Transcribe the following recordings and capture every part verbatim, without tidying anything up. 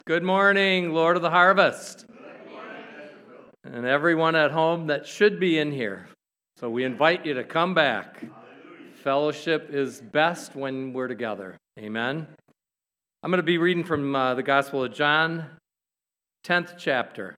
Good morning, Lord of the Harvest, and everyone at home that should be in here. So we invite you to come back. Fellowship is best when we're together. Amen. I'm going to be reading from uh, the Gospel of John, tenth chapter.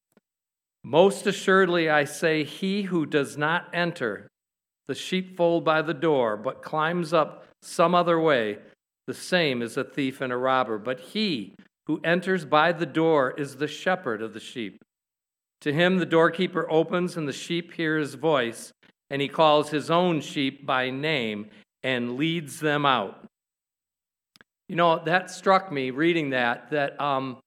Most assuredly I say, he who does not enter the sheepfold by the door, but climbs up some other way, the same is a thief and a robber. But he who enters by the door is the shepherd of the sheep. To him the doorkeeper opens, and the sheep hear his voice, and he calls his own sheep by name and leads them out. You know, that struck me reading that, that um,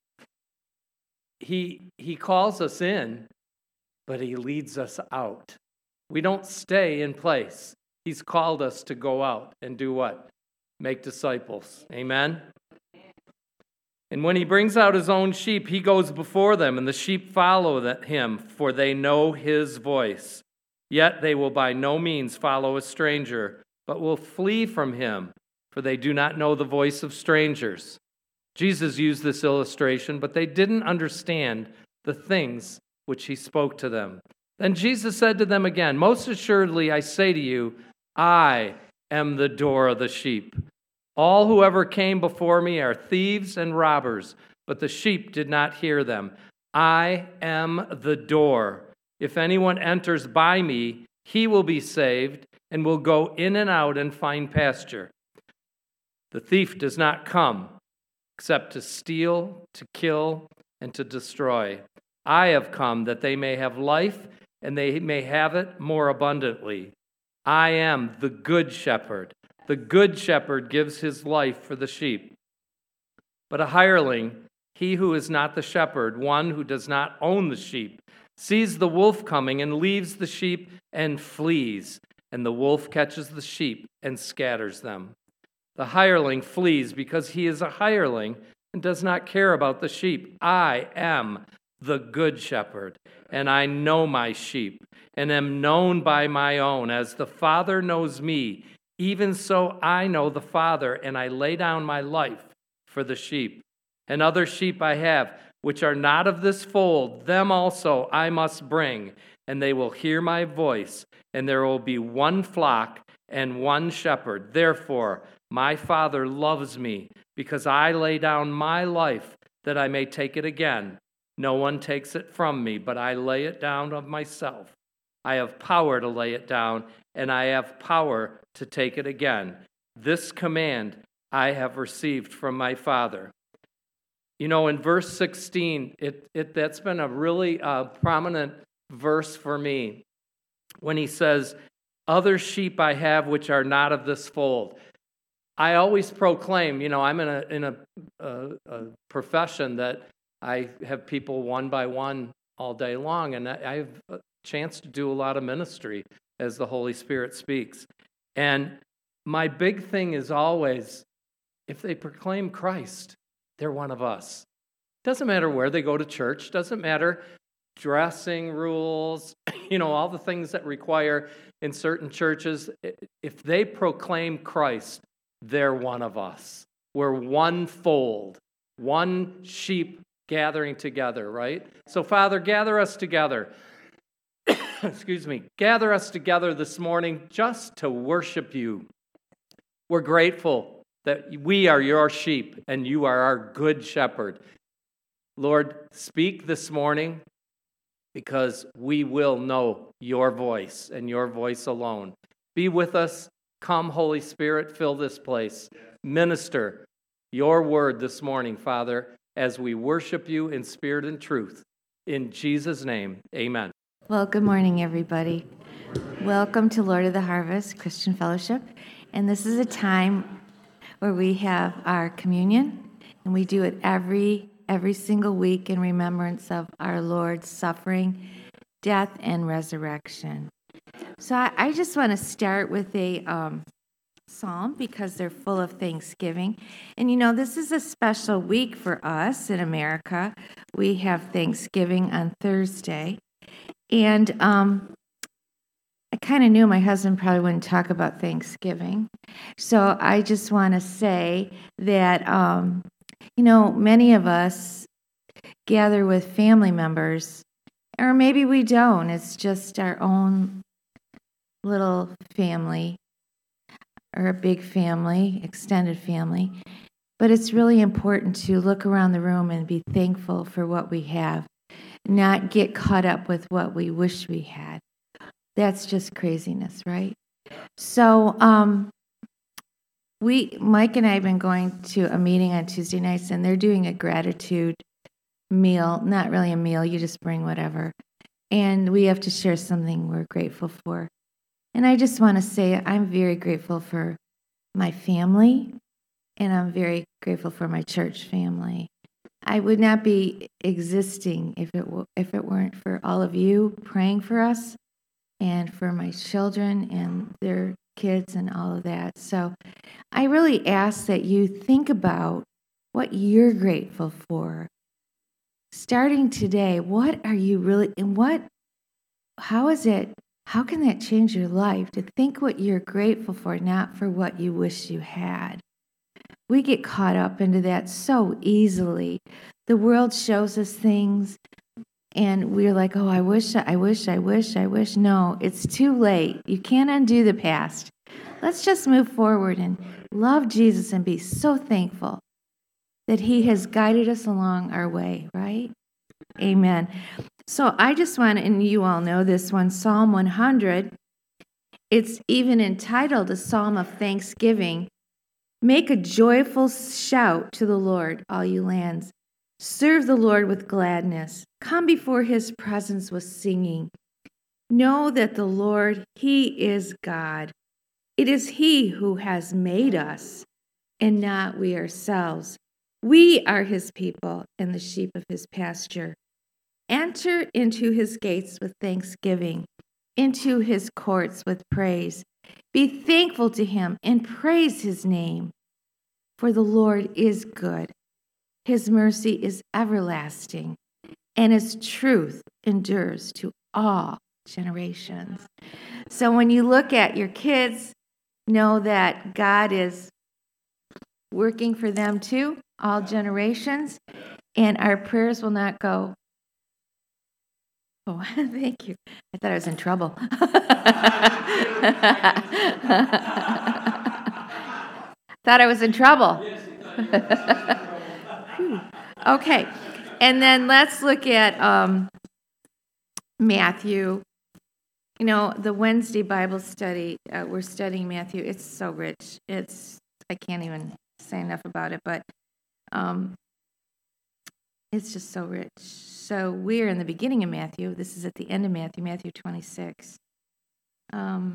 he, he calls us in, but he leads us out. We don't stay in place. He's called us to go out and do what? Make disciples. Amen? And when he brings out his own sheep, he goes before them, and the sheep follow him, for they know his voice. Yet they will by no means follow a stranger, but will flee from him, for they do not know the voice of strangers. Jesus used this illustration, but they didn't understand the things which he spoke to them. Then Jesus said to them again, most assuredly I say to you, I am the door of the sheep. All who ever came before me are thieves and robbers, but the sheep did not hear them. I am the door. If anyone enters by me, he will be saved and will go in and out and find pasture. The thief does not come except to steal, to kill, and to destroy. I have come that they may have life and they may have it more abundantly. I am the good shepherd. The good shepherd gives his life for the sheep. But a hireling, he who is not the shepherd, one who does not own the sheep, sees the wolf coming and leaves the sheep and flees, and the wolf catches the sheep and scatters them. The hireling flees because he is a hireling and does not care about the sheep. I am the good shepherd, and I know my sheep, and am known by my own, as the Father knows me. Even so I know the Father, and I lay down my life for the sheep. And other sheep I have, which are not of this fold, them also I must bring, and they will hear my voice, and there will be one flock and one shepherd. Therefore my Father loves me, because I lay down my life that I may take it again. No one takes it from me, but I lay it down of myself. I have power to lay it down, and I have power to take it again. This command I have received from my Father. You know, in verse sixteen, it, it that's been a really uh, prominent verse for me when he says, other sheep I have which are not of this fold. I always proclaim, you know, I'm in a in a, a, a profession that I have people one by one all day long, and I, I have a chance to do a lot of ministry as the Holy Spirit speaks. And my big thing is always, if they proclaim Christ, they're one of us. Doesn't matter where they go to church, doesn't matter dressing rules, you know, all the things that require in certain churches. If they proclaim Christ, they're one of us. We're one fold, one sheep gathering together, right? So, Father, gather us together. Excuse me. Gather us together this morning just to worship you. We're grateful that we are your sheep and you are our good shepherd. Lord, speak this morning because we will know your voice and your voice alone. Be with us. Come, Holy Spirit, fill this place. Minister your word this morning, Father, as we worship you in spirit and truth. In Jesus' name, amen. Well, good morning, everybody. Welcome to Lord of the Harvest Christian Fellowship. And this is a time where we have our communion, and we do it every every single week in remembrance of our Lord's suffering, death, and resurrection. So I, I just want to start with a um, psalm because they're full of thanksgiving. And you know, this is a special week for us in America. We have Thanksgiving on Thursday. And um, I kind of knew my husband probably wouldn't talk about Thanksgiving. So I just want to say that um, You know, many of us gather with family members, or maybe we don't. It's just our own little family, or a big family, extended family. But it's really important to look around the room and be thankful for what we have, not get caught up with what we wish we had. That's just craziness, right? So, um, we, Mike and I have been going to a meeting on Tuesday nights, and they're doing a gratitude meal. Not really a meal, you just bring whatever. And we have to share something we're grateful for. And I just want to say I'm very grateful for my family, and I'm very grateful for my church family. I would not be existing if it w- if it weren't for all of you praying for us, and for my children and their kids and all of that. So I really ask that you think about what you're grateful for. Starting today, what are you really, and what, how is it, how can that change your life to think what you're grateful for, not for what you wish you had? We get caught up into that so easily. The world shows us things, and we're like, oh, I wish, I wish, I wish, I wish. No, it's too late. You can't undo the past. Let's just move forward and love Jesus and be so thankful that he has guided us along our way, right? Amen. So I just want, and you all know this one, Psalm one hundred. It's even entitled a Psalm of Thanksgiving. Make a joyful shout to the Lord, all you lands. Serve the Lord with gladness. Come before his presence with singing. Know that the Lord, he is God. It is he who has made us, and not we ourselves. We are his people and the sheep of his pasture. Enter into his gates with thanksgiving, into his courts with praise. Be thankful to him and praise his name. For the Lord is good. His mercy is everlasting, and his truth endures to all generations. So when you look at your kids, know that God is working for them too, all generations, and our prayers will not go. Oh, thank you. I thought I was in trouble. Thought I was in trouble. Okay, and then let's look at um, Matthew. You know, the Wednesday Bible study, uh, we're studying Matthew. It's so rich. It's, I can't even say enough about it, but um, it's just so rich. So we're in the beginning of Matthew. This is at the end of Matthew, Matthew twenty-six. Um,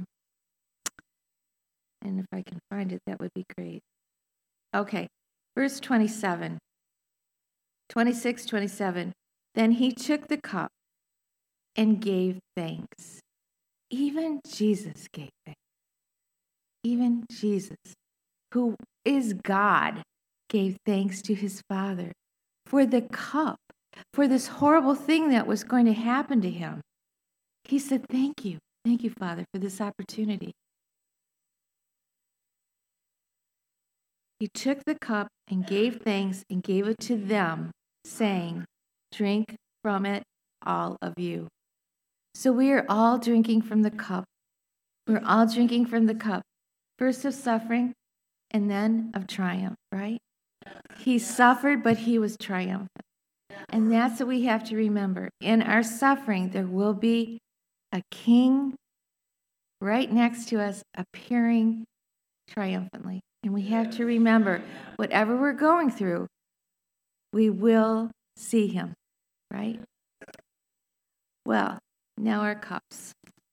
and if I can find it, that would be great. Okay, verse twenty-seven. twenty-six, twenty-seven. Then he took the cup and gave thanks. Even Jesus gave thanks. Even Jesus, who is God, gave thanks to his Father for the cup, for this horrible thing that was going to happen to him. He said, thank you. Thank you, Father, for this opportunity. He took the cup and gave thanks and gave it to them, saying, drink from it, all of you. So we are all drinking from the cup. We're all drinking from the cup, first of suffering and then of triumph, right? He suffered, but he was triumphant. And that's what we have to remember. In our suffering, there will be a king right next to us appearing triumphantly. And we have to remember, whatever we're going through, we will see him, right? Well, now our cups.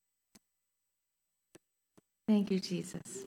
Thank you, Jesus.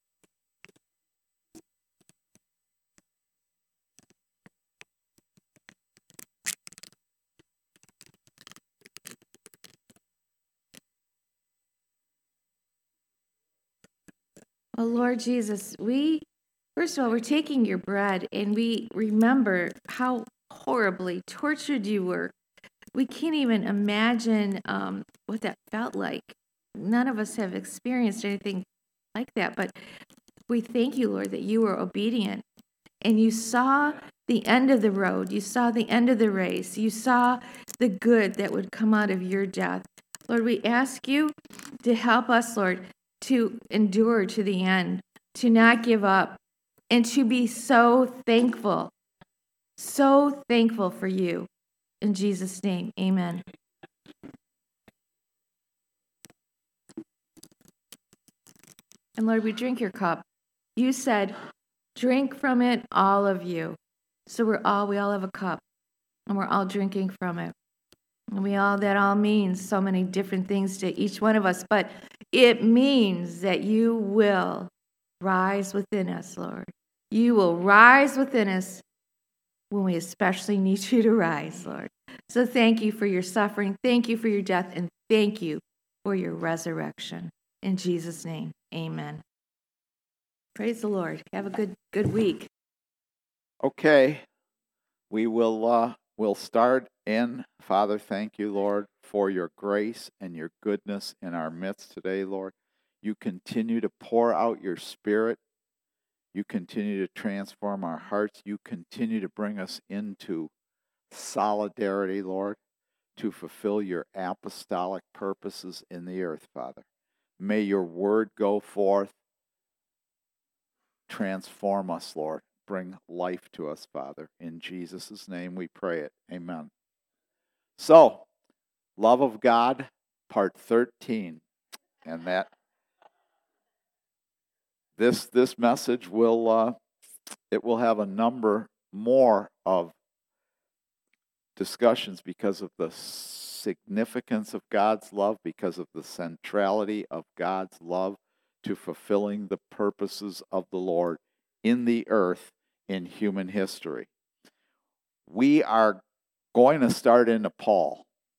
Well, Lord Jesus, we, first of all, we're taking your bread and we remember how horribly tortured you were. We can't even imagine um, what that felt like. None of us have experienced anything like that, but we thank you, Lord, that you were obedient and you saw the end of the road. You saw the end of the race. You saw the good that would come out of your death. Lord, we ask you to help us, Lord, to endure to the end, to not give up, and to be so thankful, so thankful for you. In Jesus' name, amen. And Lord, we drink your cup. You said, drink from it, all of you. So we're all, we all have a cup, and we're all drinking from it. And we all, that all means so many different things to each one of us, but it means that you will rise within us, Lord. You will rise within us when we especially need you to rise, Lord. So thank you for your suffering. Thank you for your death, and thank you for your resurrection. In Jesus' name, amen. Praise the Lord. Have a good good week. Okay, we will uh, we'll start in. Father, thank you, Lord, for your grace and your goodness in our midst today, Lord. You continue to pour out your Spirit. You continue to transform our hearts. You continue to bring us into solidarity, Lord, to fulfill your apostolic purposes in the earth, Father. May your word go forth. Transform us, Lord. Bring life to us, Father. In Jesus' name we pray it. Amen. So, love of God, part thirteen. And that this this message will uh, it will have a number more of discussions because of the significance of God's love, because of the centrality of God's love to fulfilling the purposes of the Lord in the earth in human history. We are going to start into Paul.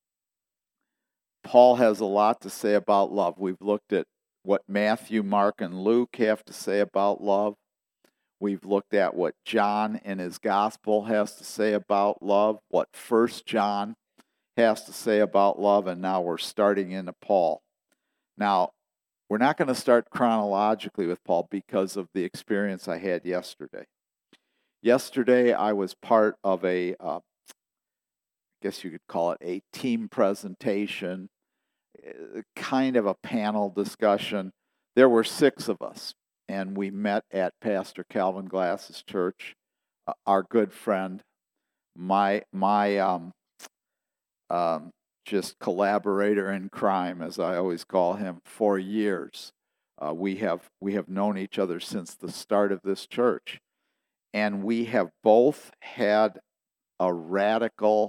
Paul has a lot to say about love. We've looked at what Matthew, Mark, and Luke have to say about love. We've looked at what John in his gospel has to say about love, what First John has to say about love, and now we're starting into Paul. Now, we're not going to start chronologically with Paul because of the experience I had yesterday. Yesterday, I was part of a, uh, I guess you could call it a team presentation, kind of a panel discussion. There were six of us, and we met at Pastor Calvin Glass's church. Uh, our good friend, my my um, um, just collaborator in crime, as I always call him, for years. Uh, we have we have known each other since the start of this church, and we have both had a radical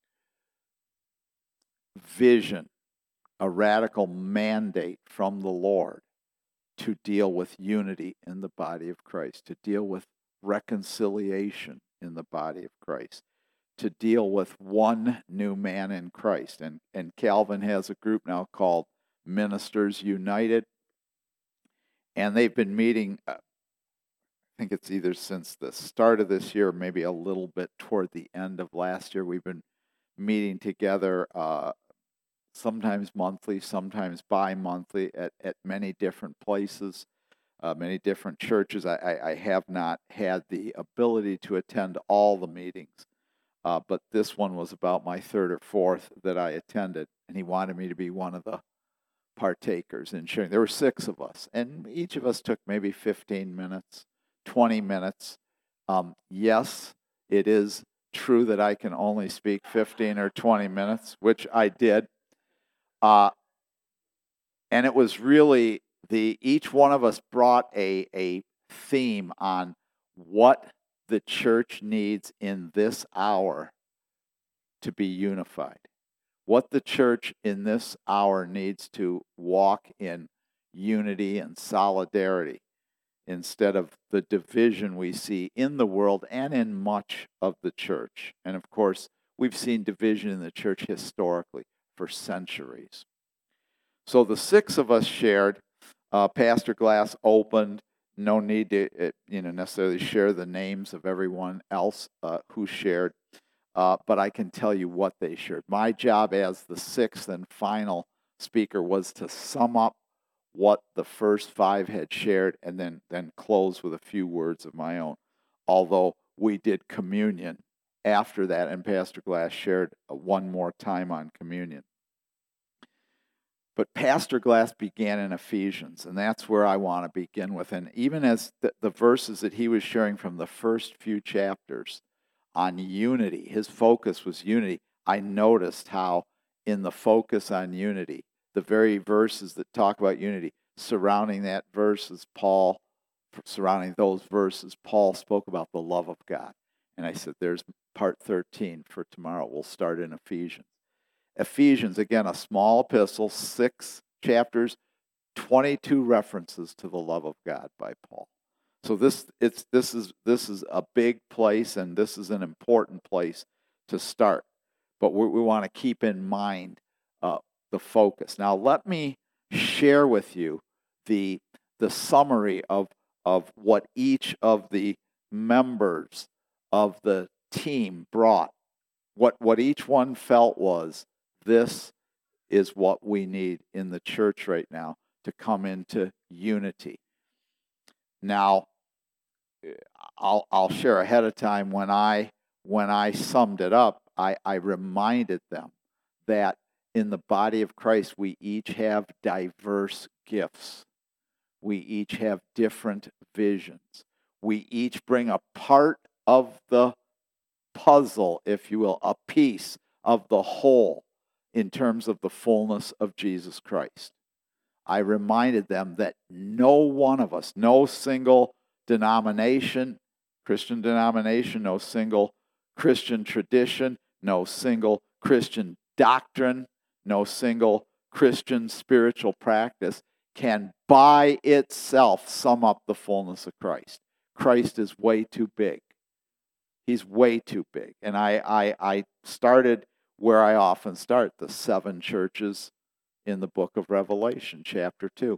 vision, a radical mandate from the Lord to deal with unity in the body of Christ, to deal with reconciliation in the body of Christ, to deal with one new man in Christ. And, and Calvin has a group now called Ministers United, and they've been meeting, uh, I think it's either since the start of this year, or maybe a little bit toward the end of last year. We've been meeting together uh, sometimes monthly, sometimes bi-monthly at, at many different places, uh, many different churches. I, I, I have not had the ability to attend all the meetings, uh, but this one was about my third or fourth that I attended, and he wanted me to be one of the partakers in sharing. There were six of us, and each of us took maybe fifteen minutes, twenty minutes. Um, yes, it is true that I can only speak fifteen or twenty minutes, which I did. Uh, and it was really the each one of us brought a, a theme on what the church needs in this hour to be unified. What the church in this hour needs to walk in unity and solidarity instead of the division we see in the world and in much of the church. And of course, we've seen division in the church historically for centuries. So the six of us shared. Uh, Pastor Glass opened. No need to uh, you know, necessarily share the names of everyone else uh, who shared. Uh, but I can tell you what they shared. My job as the sixth and final speaker was to sum up what the first five had shared and then, then close with a few words of my own. although we did communion after that, and Pastor Glass shared one more time on communion. But Pastor Glass began in Ephesians, and that's where I want to begin with. And even as the, the verses that he was sharing from the first few chapters on unity, his focus was unity, I noticed how in the focus on unity, the very verses that talk about unity, surrounding that verses, Paul, surrounding those verses, Paul spoke about the love of God. And I said, there's part thirteen for tomorrow. We'll start in Ephesians. Ephesians, again, a small epistle, six chapters, twenty-two references to the love of God by Paul. So this it's this is this is a big place, and this is an important place to start. But we, we want to keep in mind uh, the focus. Now, let me share with you the the summary of of what each of the members of the team brought. What what each one felt was, this is what we need in the church right now to come into unity. Now, I'll I'll share ahead of time when I when I summed it up, I, I reminded them that in the body of Christ we each have diverse gifts. We each have different visions. We each bring a part of the puzzle, if you will, a piece of the whole in terms of the fullness of Jesus Christ. I reminded them that no one of us, no single denomination, Christian denomination, no single Christian tradition, no single Christian doctrine, no single Christian spiritual practice can by itself sum up the fullness of Christ. Christ is way too big. He's way too big. And I, I, I started where I often start, the seven churches in the book of Revelation, chapter two.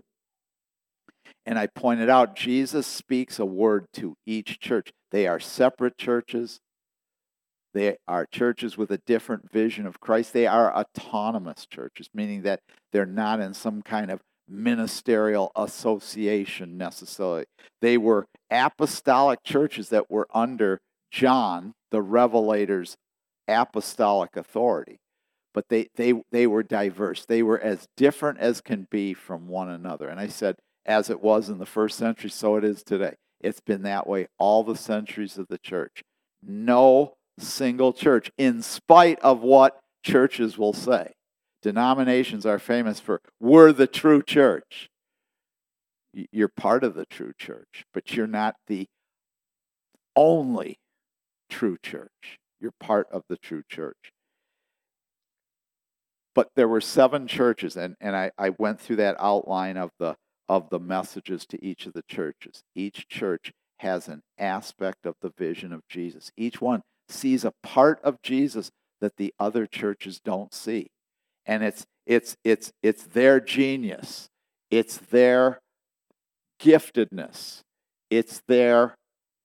And I pointed out, Jesus speaks a word to each church. They are separate churches. They are churches with a different vision of Christ. They are autonomous churches, meaning that they're not in some kind of ministerial association necessarily. They were apostolic churches that were under John, the Revelator's apostolic authority. But they, they, they were diverse. They were as different as can be from one another. And I said, as it was in the first century, so it is today. It's been that way all the centuries of the church. No single church, in spite of what churches will say. Denominations are famous for, we're the true church. You're part of the true church, but you're not the only true church. You're part of the true church. But there were seven churches, and, and I, I went through that outline of the of the messages to each of the churches. Each church has an aspect of the vision of Jesus. Each one sees a part of Jesus that the other churches don't see. And it's it's it's it's their genius. It's their giftedness. It's their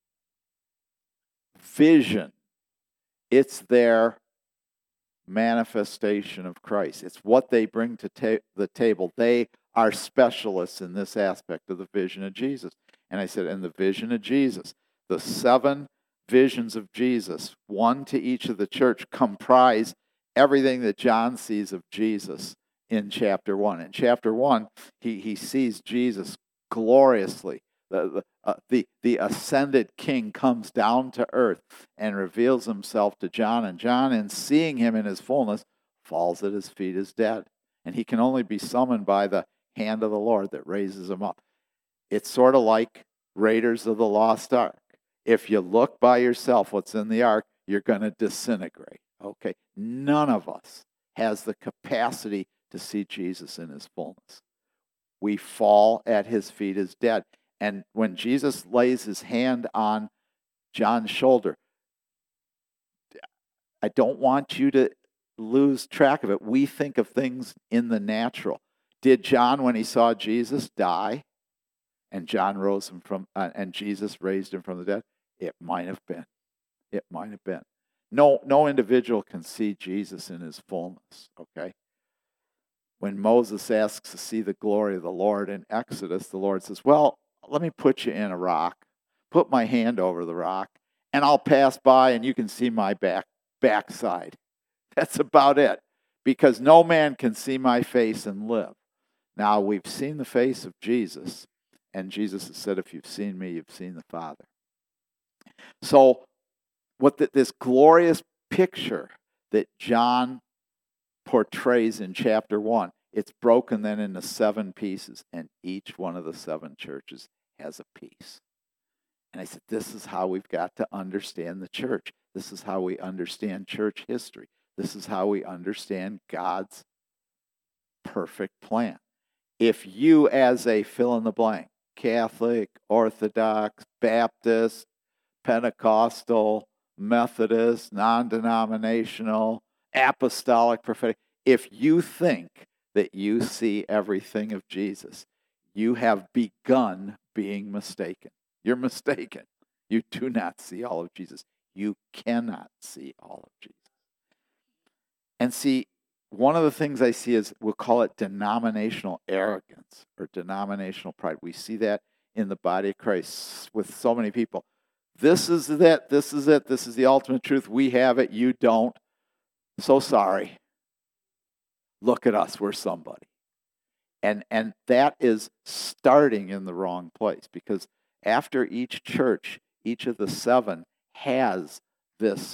vision. It's their manifestation of Christ. It's what they bring to ta- the table. They are specialists in this aspect of the vision of Jesus. And I said, in the vision of Jesus, the seven visions of Jesus, one to each of the church, comprise everything that John sees of Jesus in chapter one. In chapter one, he, he sees Jesus gloriously. The, the, uh, the, the ascended king comes down to earth and reveals himself to John. And John, in seeing him in his fullness, falls at his feet as dead. And he can only be summoned by the hand of the Lord that raises him up. It's sort of like Raiders of the Lost Ark. If you look by yourself what's in the ark, you're going to disintegrate. Okay? None of us has the capacity to see Jesus in his fullness. We fall at his feet as dead. And when Jesus lays his hand on John's shoulder, I don't want you to lose track of it. We think of things in the natural. Did John, when he saw Jesus, die? And John rose him from, uh, and Jesus raised him from the dead? It might have been. It might have been. No, no individual can see Jesus in his fullness, okay? When Moses asks to see the glory of the Lord in Exodus, the Lord says, well, let me put you in a rock. Put my hand over the rock, and I'll pass by and you can see my back backside. That's about it. Because no man can see my face and live. Now, we've seen the face of Jesus, and Jesus has said, if you've seen me, you've seen the Father. So, what the, this glorious picture that John portrays in chapter one, it's broken then into seven pieces, and each one of the seven churches has a piece. And I said, this is how we've got to understand the church. This is how we understand church history. This is how we understand God's perfect plan. If you, as a fill in the blank, Catholic, Orthodox, Baptist, Pentecostal, Methodist, non-denominational, apostolic, prophetic, if you think that you see everything of Jesus, you have begun being mistaken. You're mistaken. You do not see all of Jesus. You cannot see all of Jesus. And see, one of the things I see is, we'll call it denominational arrogance or denominational pride. We see that in the body of Christ with so many people. This is it. This is it. This is the ultimate truth. We have it. You don't. So sorry. Look at us. We're somebody. And, and that is starting in the wrong place, because after each church, each of the seven has this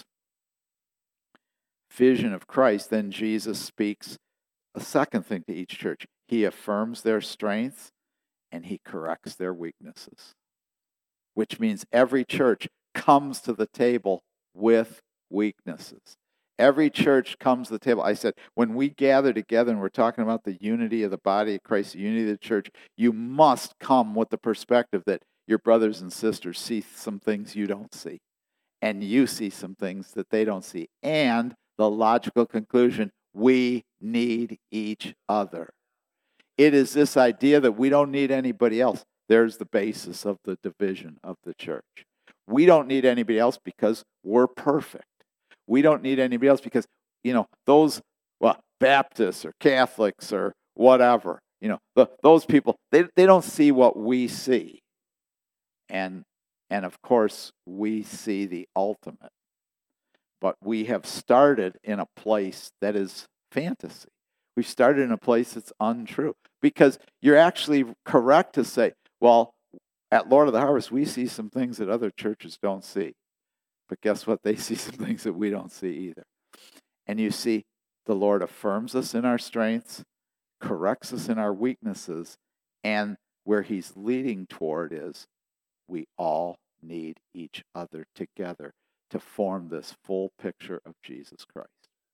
vision of Christ, then Jesus speaks a second thing to each church. He affirms their strengths and he corrects their weaknesses, which means every church comes to the table with weaknesses. Every church comes to the table. I said, when we gather together and we're talking about the unity of the body of Christ, the unity of the church, you must come with the perspective that your brothers and sisters see some things you don't see, and you see some things that they don't see. And the logical conclusion, we need each other. It is this idea that we don't need anybody else. There's the basis of the division of the church. We don't need anybody else because we're perfect. We don't need anybody else because, you know, those, well, Baptists or Catholics or whatever, you know, the, those people, they, they don't see what we see. And, and of course, we see the ultimate. But we have started in a place that is fantasy. We've started in a place that's untrue. Because you're actually correct to say, well, at Lord of the Harvest, we see some things that other churches don't see. But guess what? They see some things that we don't see either. And you see, the Lord affirms us in our strengths, corrects us in our weaknesses, and where he's leading toward is we all need each other together to form this full picture of Jesus Christ.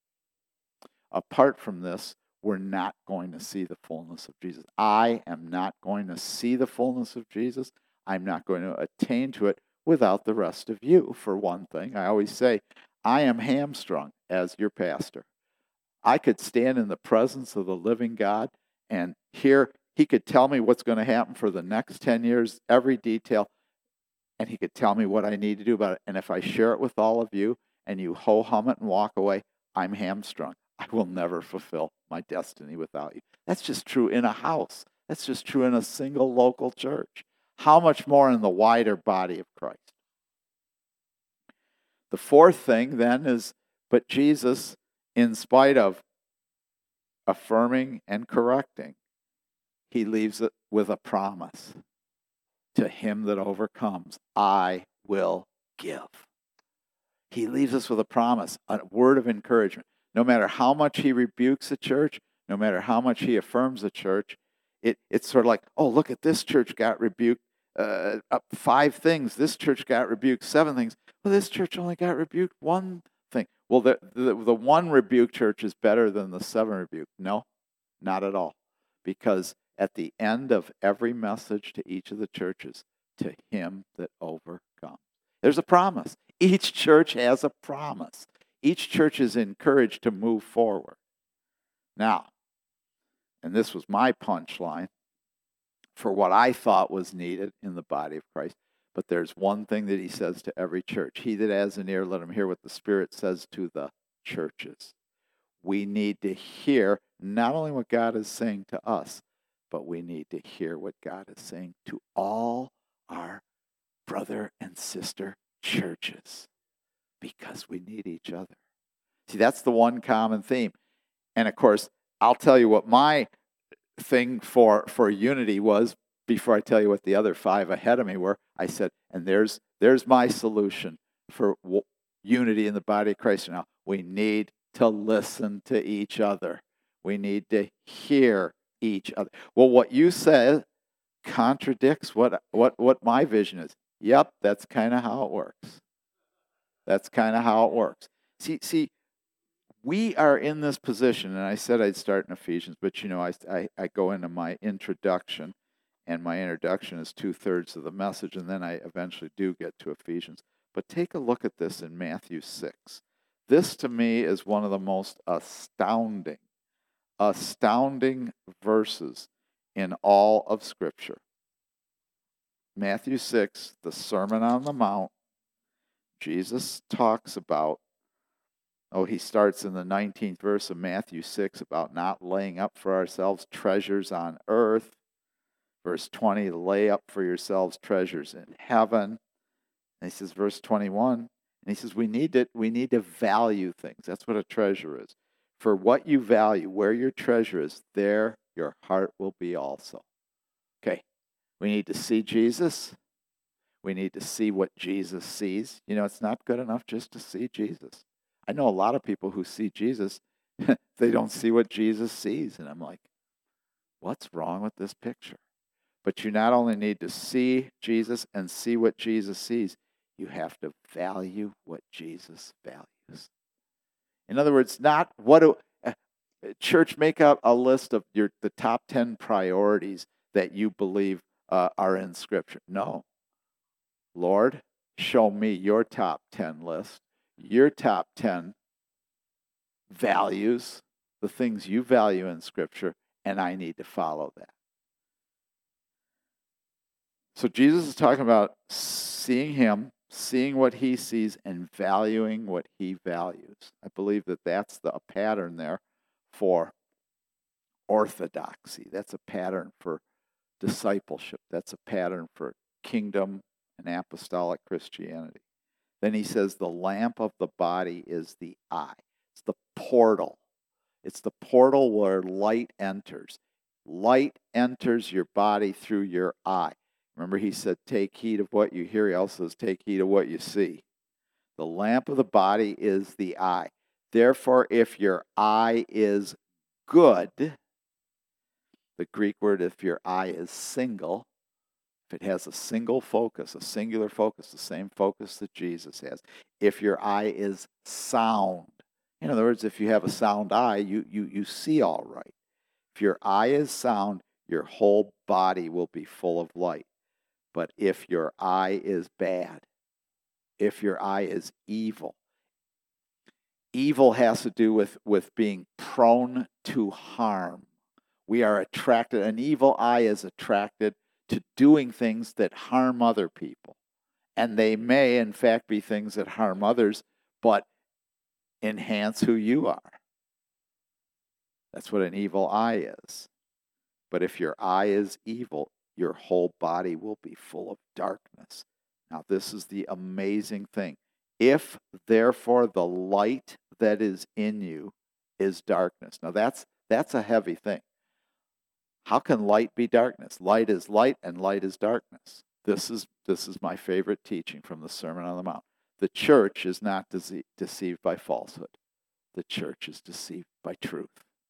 Apart from this, we're not going to see the fullness of Jesus. I am not going to see the fullness of Jesus. I'm not going to attain to it without the rest of you, for one thing. I always say, I am hamstrung as your pastor. I could stand in the presence of the living God and hear, he could tell me what's going to happen for the next ten years, every detail, and he could tell me what I need to do about it. And if I share it with all of you and you ho-hum it and walk away, I'm hamstrung. I will never fulfill my destiny without you. That's just true in a house. That's just true in a single local church. How much more in the wider body of Christ? The fourth thing then is, but Jesus, in spite of affirming and correcting, he leaves it with a promise. To him that overcomes, I will give. He leaves us with a promise, a word of encouragement. No matter how much he rebukes the church, no matter how much he affirms the church, it, it's sort of like, oh, look at this church got rebuked. Uh, up five things. This church got rebuked seven things. Well, this church only got rebuked one thing. Well, the, the, the one rebuked church is better than the seven rebuked. No, not at all. Because at the end of every message to each of the churches, to him that overcomes. There's a promise. Each church has a promise. Each church is encouraged to move forward. Now, and this was my punchline for what I thought was needed in the body of Christ, but there's one thing that he says to every church. He that has an ear, let him hear what the Spirit says to the churches. We need to hear not only what God is saying to us, but we need to hear what God is saying to all our brother and sister churches because we need each other. See, that's the one common theme. And of course, I'll tell you what my thing for, for unity was before I tell you what the other five ahead of me were. I said, and there's there's my solution for w- unity in the body of Christ now. We need to listen to each other. We need to hear each other. Well, what you said contradicts what what what my vision is. Yep, that's kind of how it works. That's kind of how it works. See, see, we are in this position, and I said I'd start in Ephesians, but you know, I I, I go into my introduction, and my introduction is two-thirds of the message, and then I eventually do get to Ephesians. But take a look at this in Matthew six. This, to me, is one of the most astounding, astounding verses in all of Scripture. Matthew six, the Sermon on the Mount, Jesus talks about, oh, he starts in the nineteenth verse of Matthew six about not laying up for ourselves treasures on earth. Verse twenty, lay up for yourselves treasures in heaven. And he says, verse twenty-one, and he says, we need to, we need to value things. That's what a treasure is. For what you value, where your treasure is, there your heart will be also. Okay, we need to see Jesus. We need to see what Jesus sees. You know, it's not good enough just to see Jesus. I know a lot of people who see Jesus, they don't see what Jesus sees. And I'm like, what's wrong with this picture? But you not only need to see Jesus and see what Jesus sees, you have to value what Jesus values. In other words, not what do, uh, church, make out a list of your the top ten priorities that you believe uh, are in Scripture. No. Lord, show me your top ten list, your top ten values, the things you value in Scripture, and I need to follow that. So Jesus is talking about seeing him, seeing what he sees, and valuing what he values. I believe that that's the, a pattern there for orthodoxy. That's a pattern for discipleship. That's a pattern for kingdom and apostolic Christianity. Then he says the lamp of the body is the eye. It's the portal. It's the portal where light enters. Light enters your body through your eye. Remember, he said, take heed of what you hear. He also says, take heed of what you see. The lamp of the body is the eye. Therefore, if your eye is good, the Greek word, if your eye is single, if it has a single focus, a singular focus, the same focus that Jesus has, if your eye is sound, in other words, if you have a sound eye, you, you, you see all right. If your eye is sound, your whole body will be full of light. But if your eye is bad, if your eye is evil, evil has to do with, with being prone to harm. We are attracted, an evil eye is attracted to doing things that harm other people. And they may, in fact, be things that harm others, but enhance who you are. That's what an evil eye is. But if your eye is evil, your whole body will be full of darkness. Now, this is the amazing thing. If, therefore, the light that is in you is darkness. Now, that's that's a heavy thing. How can light be darkness? Light is light and light is darkness. This is this is my favorite teaching from the Sermon on the Mount. The church is not dece- deceived by falsehood. The church is deceived by truth.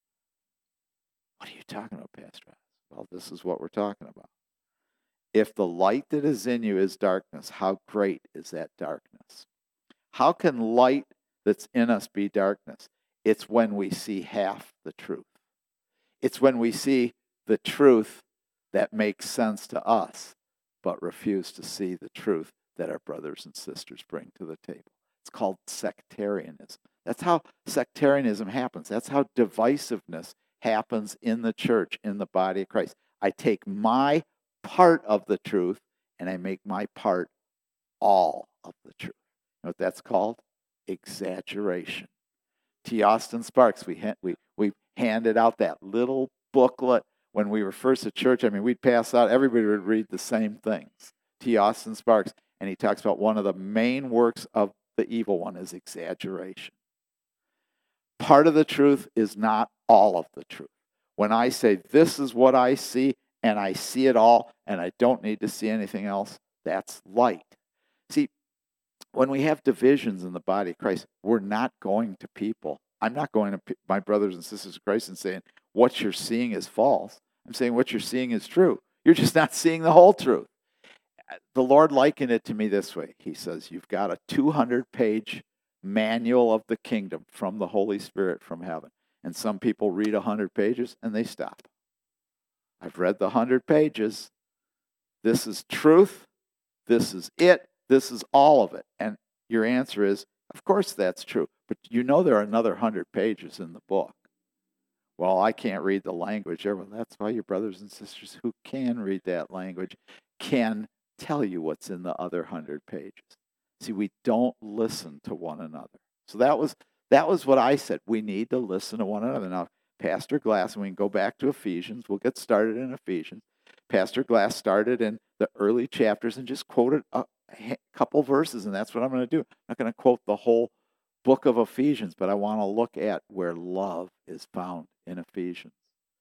What are you talking about, Pastor? Well, this is what we're talking about. If the light that is in you is darkness, how great is that darkness? How can light that's in us be darkness? It's when we see half the truth. It's when we see the truth that makes sense to us, but refuse to see the truth that our brothers and sisters bring to the table. It's called sectarianism. That's how sectarianism happens. That's how divisiveness happens in the church, in the body of Christ. I take my part of the truth and I make my part all of the truth. You know what that's called? Exaggeration. T. Austin Sparks, we, ha- we, we handed out that little booklet when we were first at church. I mean, we'd pass out, everybody would read the same things. T. Austin Sparks. And he talks about one of the main works of the evil one is exaggeration. Part of the truth is not all of the truth. When I say this is what I see, and I see it all, and I don't need to see anything else, that's light. See, when we have divisions in the body of Christ, we're not going to people. I'm not going to my brothers and sisters of Christ and saying, what you're seeing is false. I'm saying what you're seeing is true. You're just not seeing the whole truth. The Lord likened it to me this way. He says, you've got a two hundred page manual of the kingdom from the Holy Spirit from heaven. And some people read one hundred pages and they stop. I've read the one hundred pages. This is truth. This is it. This is all of it. And your answer is, of course that's true. But you know there are another one hundred pages in the book. Well, I can't read the language. Well, that's why your brothers and sisters who can read that language can tell you what's in the other one hundred pages. See, we don't listen to one another. So that was that was what I said. We need to listen to one another. Now, Pastor Glass, and we can go back to Ephesians. We'll get started in Ephesians. Pastor Glass started in the early chapters and just quoted a couple verses, and that's what I'm going to do. I'm not going to quote the whole book of Ephesians, but I want to look at where love is found in Ephesians.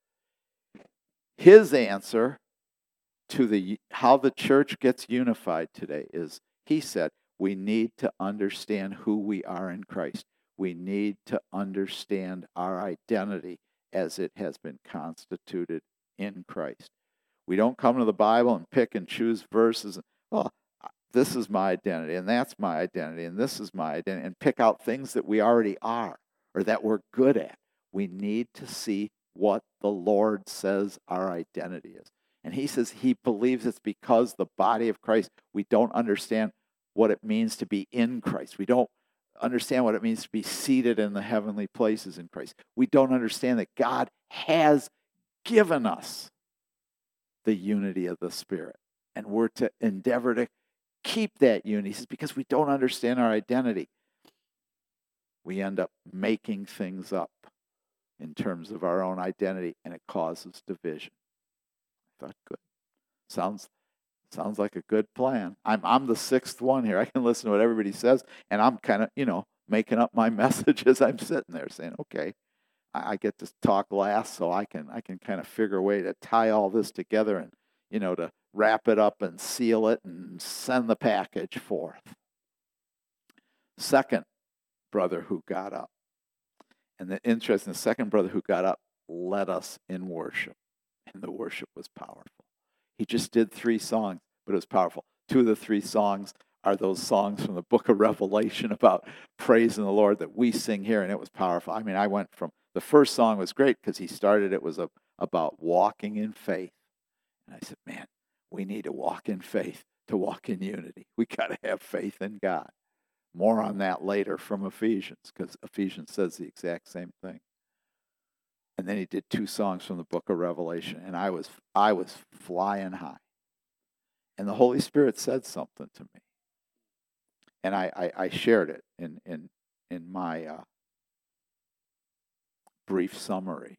His answer to the how the church gets unified today is, he said, we need to understand who we are in Christ. We need to understand our identity as it has been constituted in Christ. We don't come to the Bible and pick and choose verses. Well, this is my identity, and that's my identity, and this is my identity, and pick out things that we already are or that we're good at. We need to see what the Lord says our identity is. And he says he believes it's because the body of Christ, we don't understand what it means to be in Christ. We don't understand what it means to be seated in the heavenly places in Christ. We don't understand that God has given us the unity of the Spirit. And we're to endeavor to keep that unity. He says, because we don't understand our identity, we end up making things up in terms of our own identity, and it causes division. I thought, good. Sounds sounds like a good plan. I'm I'm the sixth one here. I can listen to what everybody says, and I'm kind of, you know, making up my message as I'm sitting there saying, okay, I, I get to talk last, so I can I can kind of figure a way to tie all this together and, you know, to wrap it up and seal it and send the package forth. Second brother who got up. And the interesting, the second brother who got up led us in worship. And the worship was powerful. He just did three songs, but it was powerful. Two of the three songs are those songs from the book of Revelation about praising the Lord that we sing here, and it was powerful. I mean, I went from, the first song was great because he started, it was a, about walking in faith. And I said, man, we need to walk in faith to walk in unity. We got to have faith in God. More on that later from Ephesians, because Ephesians says the exact same thing. And then he did two songs from the book of Revelation, and I was I was flying high. And the Holy Spirit said something to me. And I, I, I shared it in, in, in my uh, brief summary.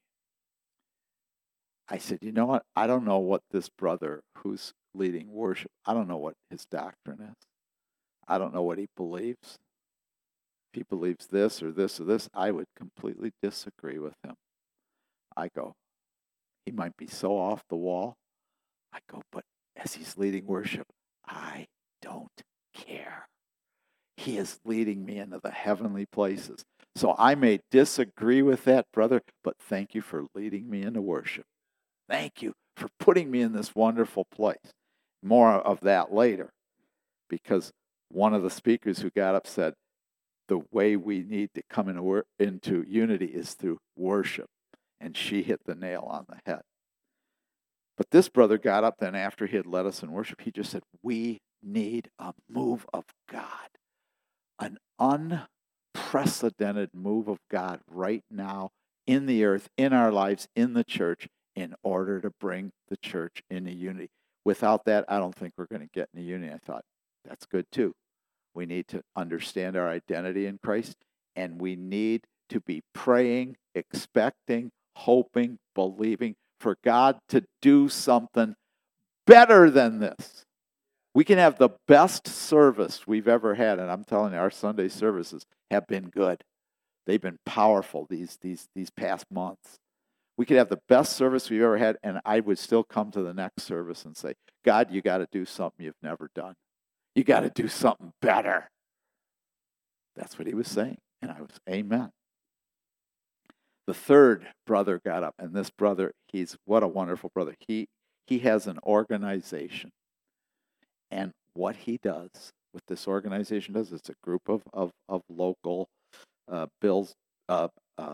I said, you know what? I don't know what this brother who's leading worship, I don't know what his doctrine is. I don't know what he believes. If he believes this or this or this, I would completely disagree with him. I go, he might be so off the wall. I go, but as he's leading worship, I don't care. He is leading me into the heavenly places. So I may disagree with that, brother, but thank you for leading me into worship. Thank you for putting me in this wonderful place. More of that later, because one of the speakers who got up said, the way we need to come into, into unity is through worship. And she hit the nail on the head. But this brother got up then after he had led us in worship. He just said, we need a move of God. An unprecedented move of God right now in the earth, in our lives, in the church, in order to bring the church into unity. Without that, I don't think we're going to get into unity. I thought, that's good too. We need to understand our identity in Christ, and we need to be praying, expecting, hoping, believing for God to do something better than this. We can have the best service we've ever had, and I'm telling you, our Sunday services have been good. They've been powerful these these these past months. We could have the best service we've ever had, and I would still come to the next service and say, God, you got to do something you've never done. You got to do something better. That's what he was saying, and I was, amen. The third brother got up, and this brother, he's, what a wonderful brother. He he has an organization, and what he does, what this organization does, it's a group of of, of local uh, bills, uh, uh,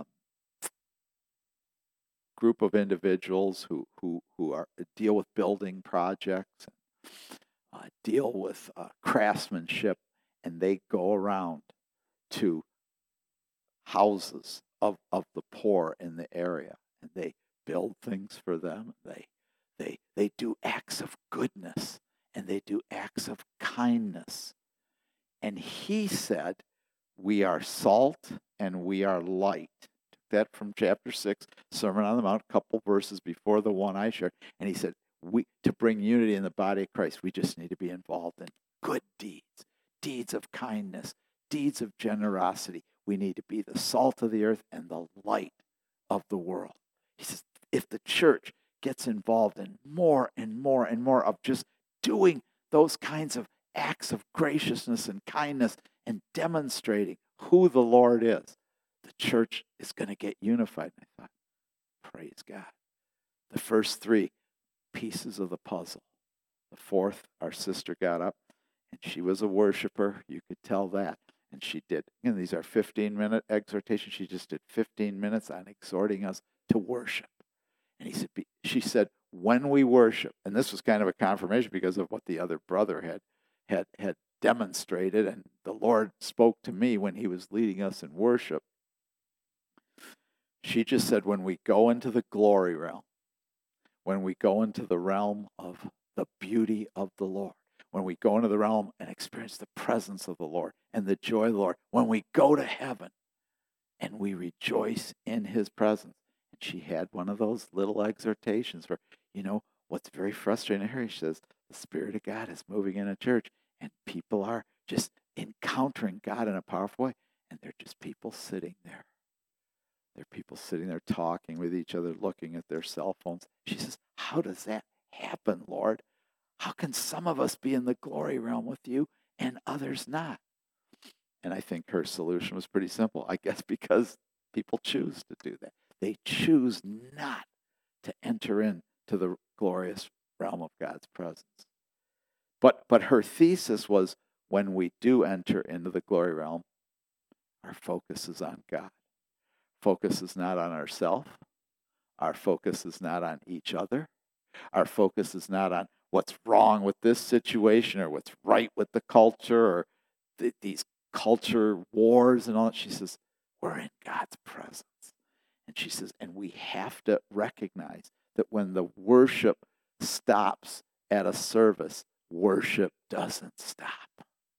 group of individuals who who who are deal with building projects, uh, deal with uh, craftsmanship, and they go around to houses of, of the poor in the area, and they build things for them. They they they do acts of goodness, and they do acts of kindness. And he said, we are salt and we are light. Took that from chapter six, Sermon on the Mount, a couple verses before the one I shared. And he said, we to bring unity in the body of Christ, we just need to be involved in good deeds, deeds of kindness, deeds of generosity. We need to be the salt of the earth and the light of the world. He says, if the church gets involved in more and more and more of just doing those kinds of acts of graciousness and kindness and demonstrating who the Lord is, the church is going to get unified. And I thought, praise God. The first three pieces of the puzzle. The fourth, our sister got up, and she was a worshiper. You could tell that. And she did. And these are fifteen-minute exhortations. She just did fifteen minutes on exhorting us to worship. And he said, she said, when we worship, and this was kind of a confirmation because of what the other brother had had had demonstrated, and the Lord spoke to me when he was leading us in worship. She just said, when we go into the glory realm, when we go into the realm of the beauty of the Lord, when we go into the realm and experience the presence of the Lord and the joy of the Lord, when we go to heaven and we rejoice in his presence. And she had one of those little exhortations where, you know, what's very frustrating here, she says, the Spirit of God is moving in a church and people are just encountering God in a powerful way. And they're just people sitting there. They're people sitting there talking with each other, looking at their cell phones. She says, how does that happen, Lord? How can some of us be in the glory realm with you and others not? And I think her solution was pretty simple. I guess because people choose to do that. They choose not to enter into the glorious realm of God's presence. But but her thesis was, when we do enter into the glory realm, our focus is on God. Focus is not on ourselves. Our focus is not on each other. Our focus is not on what's wrong with this situation or what's right with the culture or th- these culture wars and all that. She says, we're in God's presence. And she says, and we have to recognize that when the worship stops at a service, worship doesn't stop.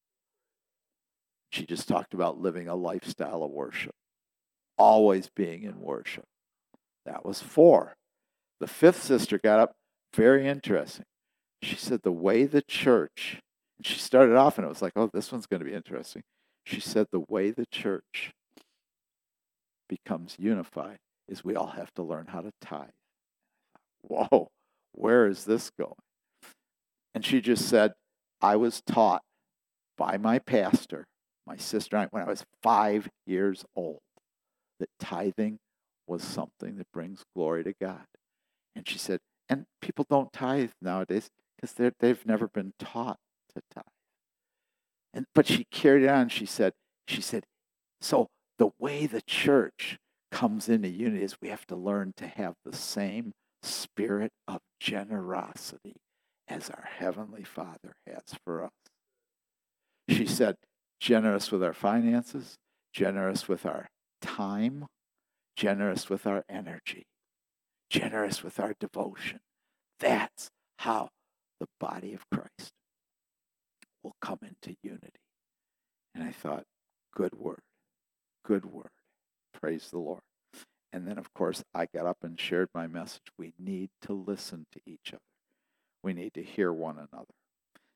She just talked about living a lifestyle of worship, always being in worship. That was four. The fifth sister got up, very interesting. She said the way the church, and she started off and it was like, oh, this one's going to be interesting. She said the way the church becomes unified is we all have to learn how to tithe. Whoa, where is this going? And she just said, I was taught by my pastor, my sister and I, when I was five years old, that tithing was something that brings glory to God. And she said, and people don't tithe nowadays because they've never been taught to tithe. And but she carried it on. She said, she said, so the way the church comes into unity is we have to learn to have the same spirit of generosity as our Heavenly Father has for us. She said, generous with our finances, generous with our time, generous with our energy, generous with our devotion. That's how the body of Christ will come into unity. And I thought, good word, good word. Praise the Lord. And then, of course, I got up and shared my message. We need to listen to each other. We need to hear one another.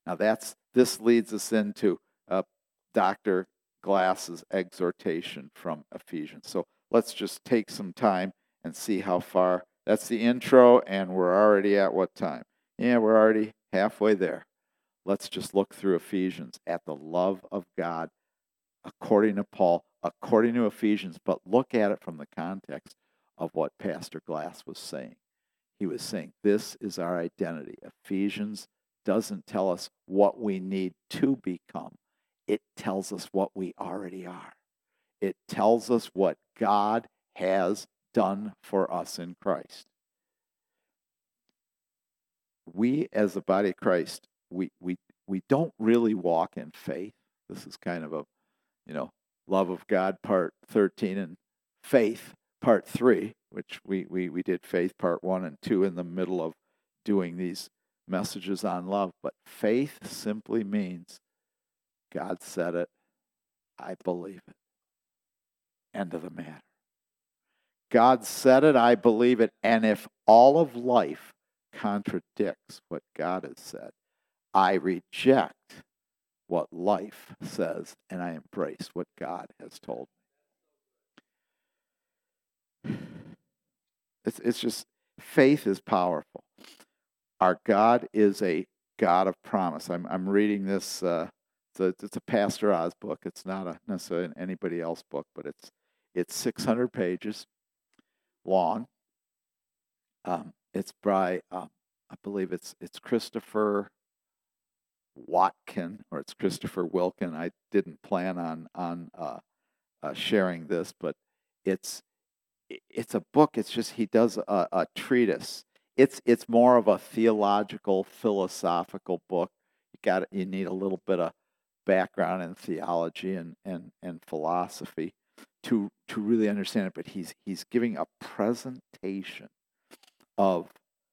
Now that's this leads us into uh, Doctor Glass's exhortation from Ephesians. So let's just take some time and see how far. That's the intro, and we're already at what time? Yeah, we're already halfway there. Let's just look through Ephesians at the love of God according to Paul, according to Ephesians, but look at it from the context of what Pastor Glass was saying. He was saying, this is our identity. Ephesians doesn't tell us what we need to become. It tells us what we already are. It tells us what God has done for us in Christ. We, as the body of Christ, we we we don't really walk in faith. This is kind of a, you know, love of God part thirteen and faith part three, which we, we, we did faith part one and two in the middle of doing these messages on love. But faith simply means God said it, I believe it. End of the matter. God said it, I believe it. And if all of life contradicts what God has said, I reject what life says and I embrace what God has told me. It's, it's just, faith is powerful. Our God is a God of promise. I'm I'm reading this. Uh, it's, a, it's a Pastor Oz book. It's not a necessarily an anybody else book, but it's it's six hundred pages long. Um, it's by um, I believe it's it's Christopher Watkin, or it's Christopher Wilkin. I didn't plan on on uh, uh, sharing this, but it's it's a book. It's just he does a, a treatise. It's it's more of a theological, philosophical book. You got you need a little bit of background in theology and, and, and philosophy to to really understand it. But he's he's giving a presentation of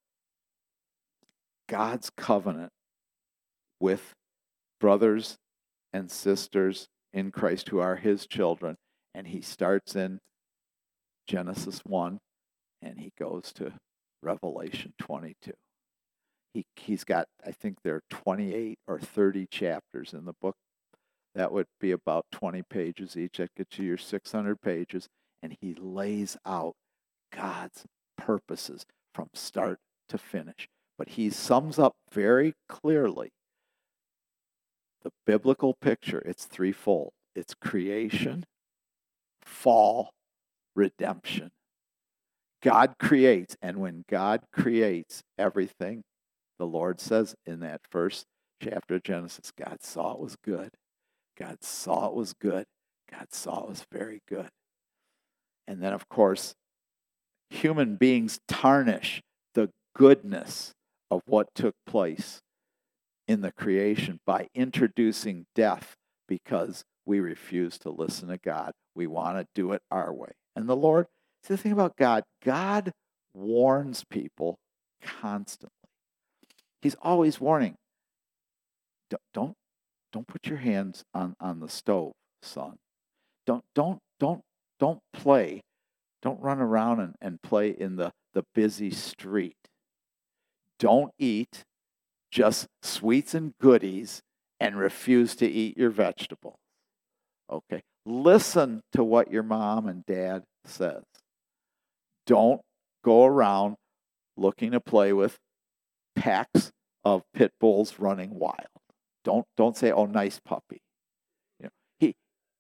God's covenant with brothers and sisters in Christ who are his children, and he starts in Genesis one, and he goes to Revelation twenty-two. He, he's got, I think there are twenty-eight or thirty chapters in the book. That would be about twenty pages each. That gets you your six hundred pages. And he lays out God's purposes from start to finish. But he sums up very clearly the biblical picture. It's threefold. It's creation, fall, redemption. God creates, and when God creates everything, the Lord says in that first chapter of Genesis, God saw it was good. God saw it was good. God saw it was very good. And then, of course, human beings tarnish the goodness of what took place in the creation by introducing death because we refuse to listen to God. We want to do it our way. And the Lord, see the thing about God, God warns people constantly. He's always warning. Don't don't put your hands on, on the stove, son. Don't don't don't don't play. Don't run around and, and play in the, the busy street. Don't eat just sweets and goodies and refuse to eat your vegetables. Okay. Listen to what your mom and dad says. Don't go around looking to play with packs of pit bulls running wild. Don't don't say, "Oh, nice puppy." You know, he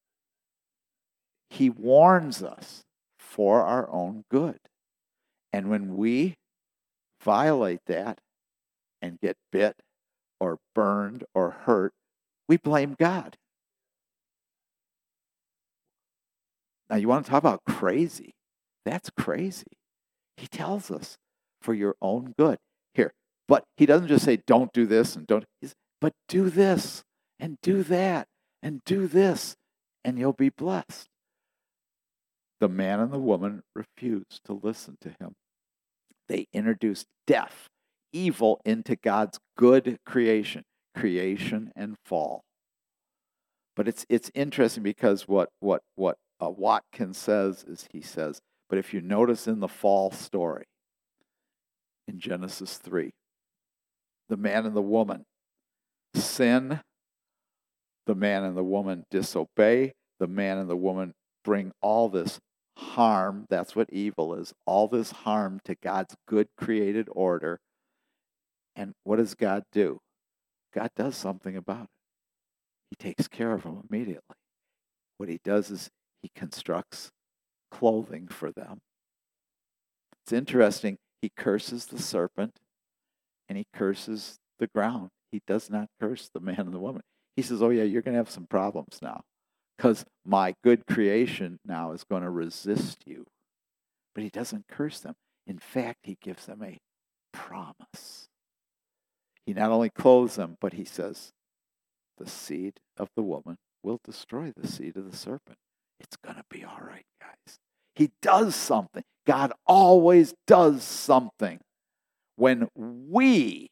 he warns us for our own good. And when we violate that and get bit or burned or hurt, we blame God. Now, you want to talk about crazy? That's crazy. He tells us for your own good. Here, but he doesn't just say, don't do this and don't, he's, but do this and do that and do this, and you'll be blessed. The man and the woman refused to listen to him. They introduced death, evil into God's good creation, creation and fall. But it's it's interesting because what what what uh, Watkins says is he says, but if you notice in the fall story in Genesis three, the man and the woman, sin, the man and the woman disobey, the man and the woman bring all this harm, that's what evil is, all this harm to God's good created order. And what does God do? God does something about it. He takes care of them immediately. What he does is he constructs clothing for them. It's interesting. He curses the serpent and he curses the ground. He does not curse the man and the woman. He says, oh yeah, you're going to have some problems now because my good creation now is going to resist you. But he doesn't curse them. In fact, he gives them a promise. He not only clothes them, but he says, the seed of the woman will destroy the seed of the serpent. It's going to be all right, guys. He does something. God always does something. When we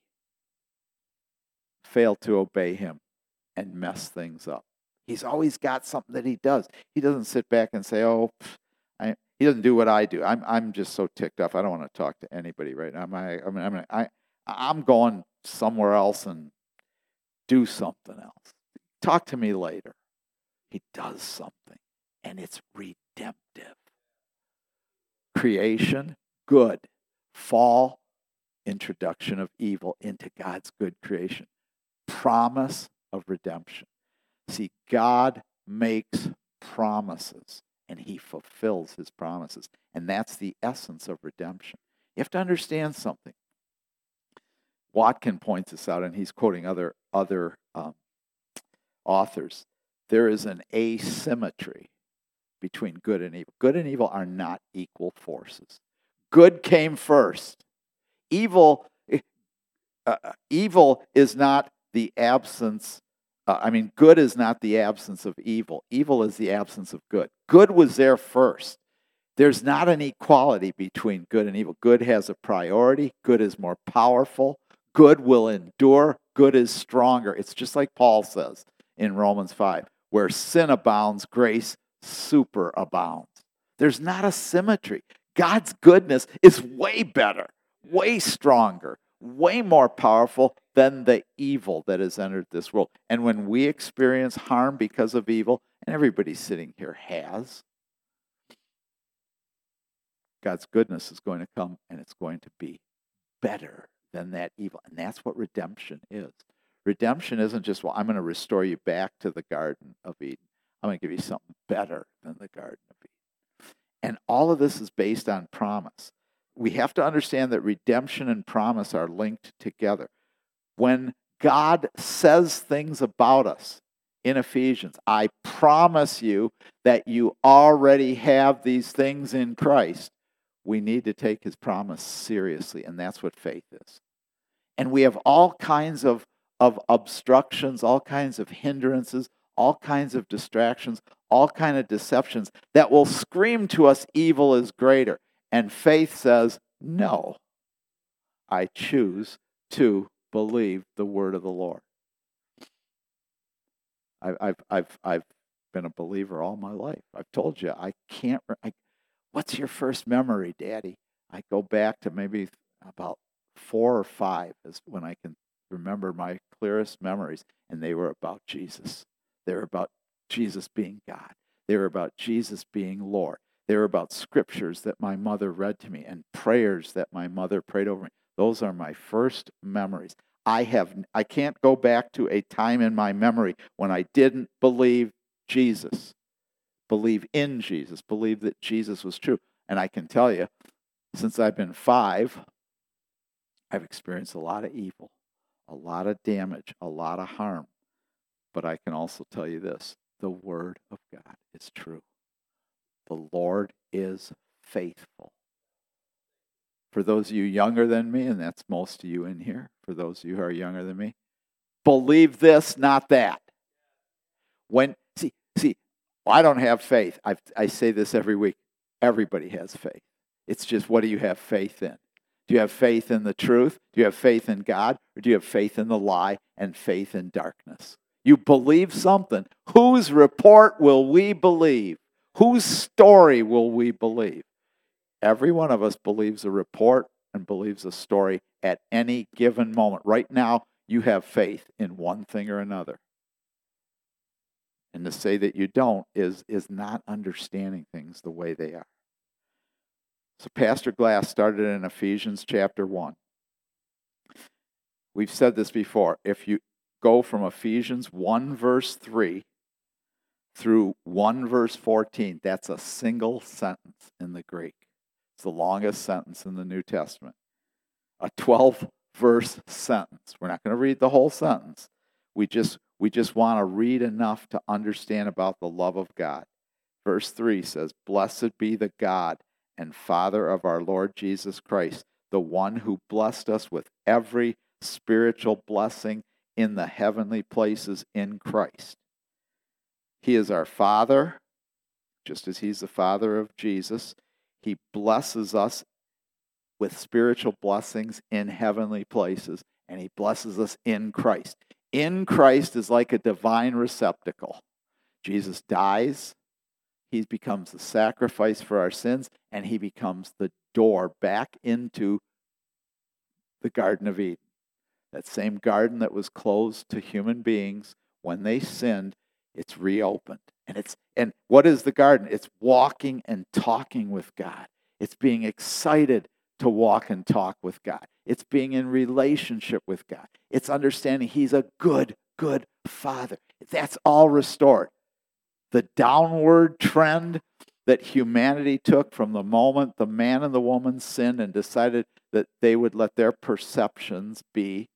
fail to obey him and mess things up, he's always got something that he does. He doesn't sit back and say, oh, I, he doesn't do what I do. I'm I'm just so ticked off. I don't want to talk to anybody right now. I, I mean, I'm, I, I'm going somewhere else and do something else. Talk to me later. He does something, and it's redemptive. Creation, good. Fall, introduction of evil into God's good creation. Promise of redemption. See, God makes promises, and he fulfills his promises. And that's the essence of redemption. You have to understand something. Watkin points this out, and he's quoting other, other um, authors. There is an asymmetry between good and evil. Good and evil are not equal forces. Good came first. Evil, uh, evil is not the absence, uh, I mean, good is not the absence of evil. Evil is the absence of good. Good was there first. There's not an equality between good and evil. Good has a priority. Good is more powerful. Good will endure. Good is stronger. It's just like Paul says in Romans five, where sin abounds, grace superabounds. There's not a symmetry. God's goodness is way better, way stronger, way more powerful than the evil that has entered this world. And when we experience harm because of evil, and everybody sitting here has, God's goodness is going to come and it's going to be better than that evil. And that's what redemption is. Redemption isn't just, well, I'm going to restore you back to the Garden of Eden. I'm going to give you something better than the Garden of Eden. And all of this is based on promise. We have to understand that redemption and promise are linked together. When God says things about us in Ephesians, I promise you that you already have these things in Christ, we need to take his promise seriously, and that's what faith is. And we have all kinds of, of obstructions, all kinds of hindrances, all kinds of distractions, all kinds of deceptions that will scream to us evil is greater. And faith says, no, I choose to believe the word of the Lord. I've, I've, I've, I've been a believer all my life. I've told you, I can't, I, what's your first memory, Daddy? I go back to maybe about four or five is when I can remember my clearest memories, and they were about Jesus. They were about Jesus being God. They were about Jesus being Lord. They were about scriptures that my mother read to me and prayers that my mother prayed over me. Those are my first memories. I have I can't go back to a time in my memory when I didn't believe Jesus, believe in Jesus, believe that Jesus was true. And I can tell you, since I've been five, I've experienced a lot of evil, a lot of damage, a lot of harm. But I can also tell you this, the word of God is true. The Lord is faithful. For those of you younger than me, and that's most of you in here, for those of you who are younger than me, believe this, not that. When see, see, I don't have faith. I I say this every week. Everybody has faith. It's just, what do you have faith in? Do you have faith in the truth? Do you have faith in God? Or do you have faith in the lie and faith in darkness? You believe something. Whose report will we believe? Whose story will we believe? Every one of us believes a report and believes a story at any given moment. Right now, you have faith in one thing or another. And to say that you don't is, is not understanding things the way they are. So Pastor Glass started in Ephesians chapter one. We've said this before. If you go from Ephesians one verse three through one verse fourteen, that's a single sentence in the Greek. It's the longest sentence in the New Testament. A twelve verse sentence. We're not going to read the whole sentence. We just we just want to read enough to understand about the love of God. Verse three says, "Blessed be the God and Father of our Lord Jesus Christ, the one who blessed us with every spiritual blessing in the heavenly places in Christ." He is our Father, just as He's the Father of Jesus. He blesses us with spiritual blessings in heavenly places, and He blesses us in Christ. In Christ is like a divine receptacle. Jesus dies, He becomes the sacrifice for our sins, and He becomes the door back into the Garden of Eden. That same garden that was closed to human beings when they sinned, it's reopened. And it's and what is the garden? It's walking and talking with God. It's being excited to walk and talk with God. It's being in relationship with God. It's understanding He's a good, good Father. That's all restored. The downward trend that humanity took from the moment the man and the woman sinned and decided that they would let their perceptions be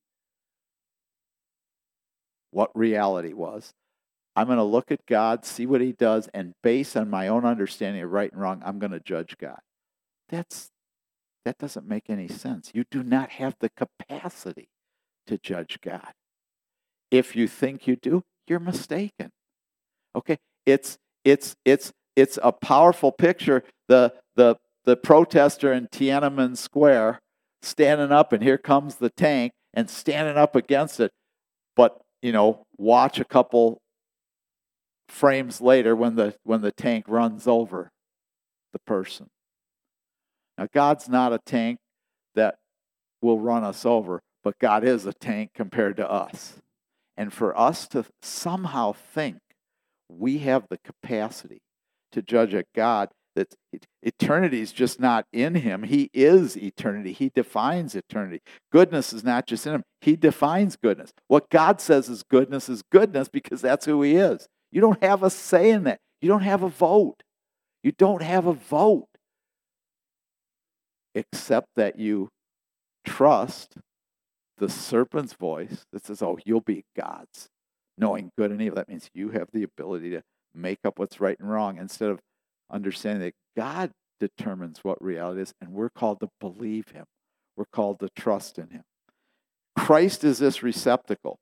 what reality was. I'm going to look at God, see what He does, and based on my own understanding of right and wrong, I'm going to judge God. That's that doesn't make any sense. You do not have the capacity to judge God. If you think you do, you're mistaken. Okay? It's it's it's it's a powerful picture. The the the protester in Tiananmen Square standing up, and here comes the tank and standing up against it. But you know, watch a couple frames later when the when the tank runs over the person. Now, God's not a tank that will run us over, but God is a tank compared to us. And for us to somehow think we have the capacity to judge a God that eternity is just not in Him. He is eternity. He defines eternity. Goodness is not just in Him. He defines goodness. What God says is goodness is goodness because that's who He is. You don't have a say in that. You don't have a vote. You don't have a vote. Except that you trust the serpent's voice that says, oh, you'll be God's. Knowing good and evil, that means you have the ability to make up what's right and wrong instead of understanding that God determines what reality is, and we're called to believe Him. We're called to trust in Him. Christ is this receptacle.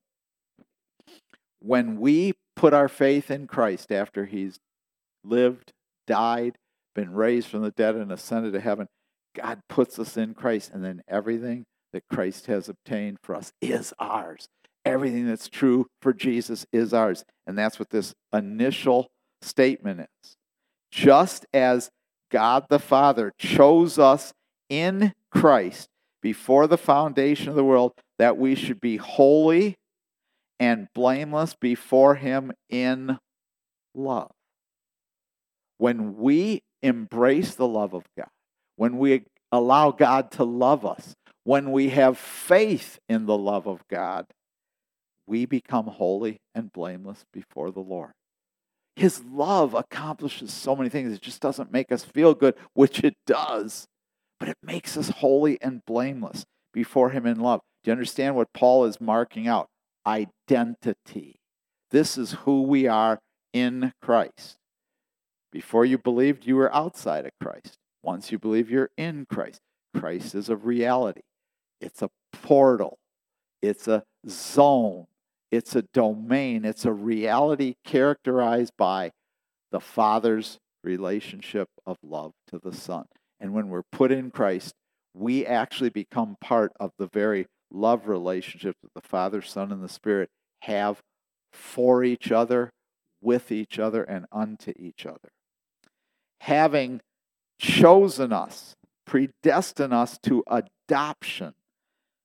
When we put our faith in Christ after He's lived, died, been raised from the dead, and ascended to heaven, God puts us in Christ, and then everything that Christ has obtained for us is ours. Everything that's true for Jesus is ours. And that's what this initial statement is. Just as God the Father chose us in Christ before the foundation of the world, that we should be holy and blameless before Him in love. When we embrace the love of God, when we allow God to love us, when we have faith in the love of God, we become holy and blameless before the Lord. His love accomplishes so many things. It just doesn't make us feel good, which it does, but it makes us holy and blameless before Him in love. Do you understand what Paul is marking out? Identity. This is who we are in Christ. Before you believed, you were outside of Christ. Once you believe, you're in Christ. Christ is a reality. It's a portal. It's a zone. It's a domain. It's a reality characterized by the Father's relationship of love to the Son. And when we're put in Christ, we actually become part of the very love relationship that the Father, Son, and the Spirit have for each other, with each other, and unto each other. Having chosen us, predestined us to adoption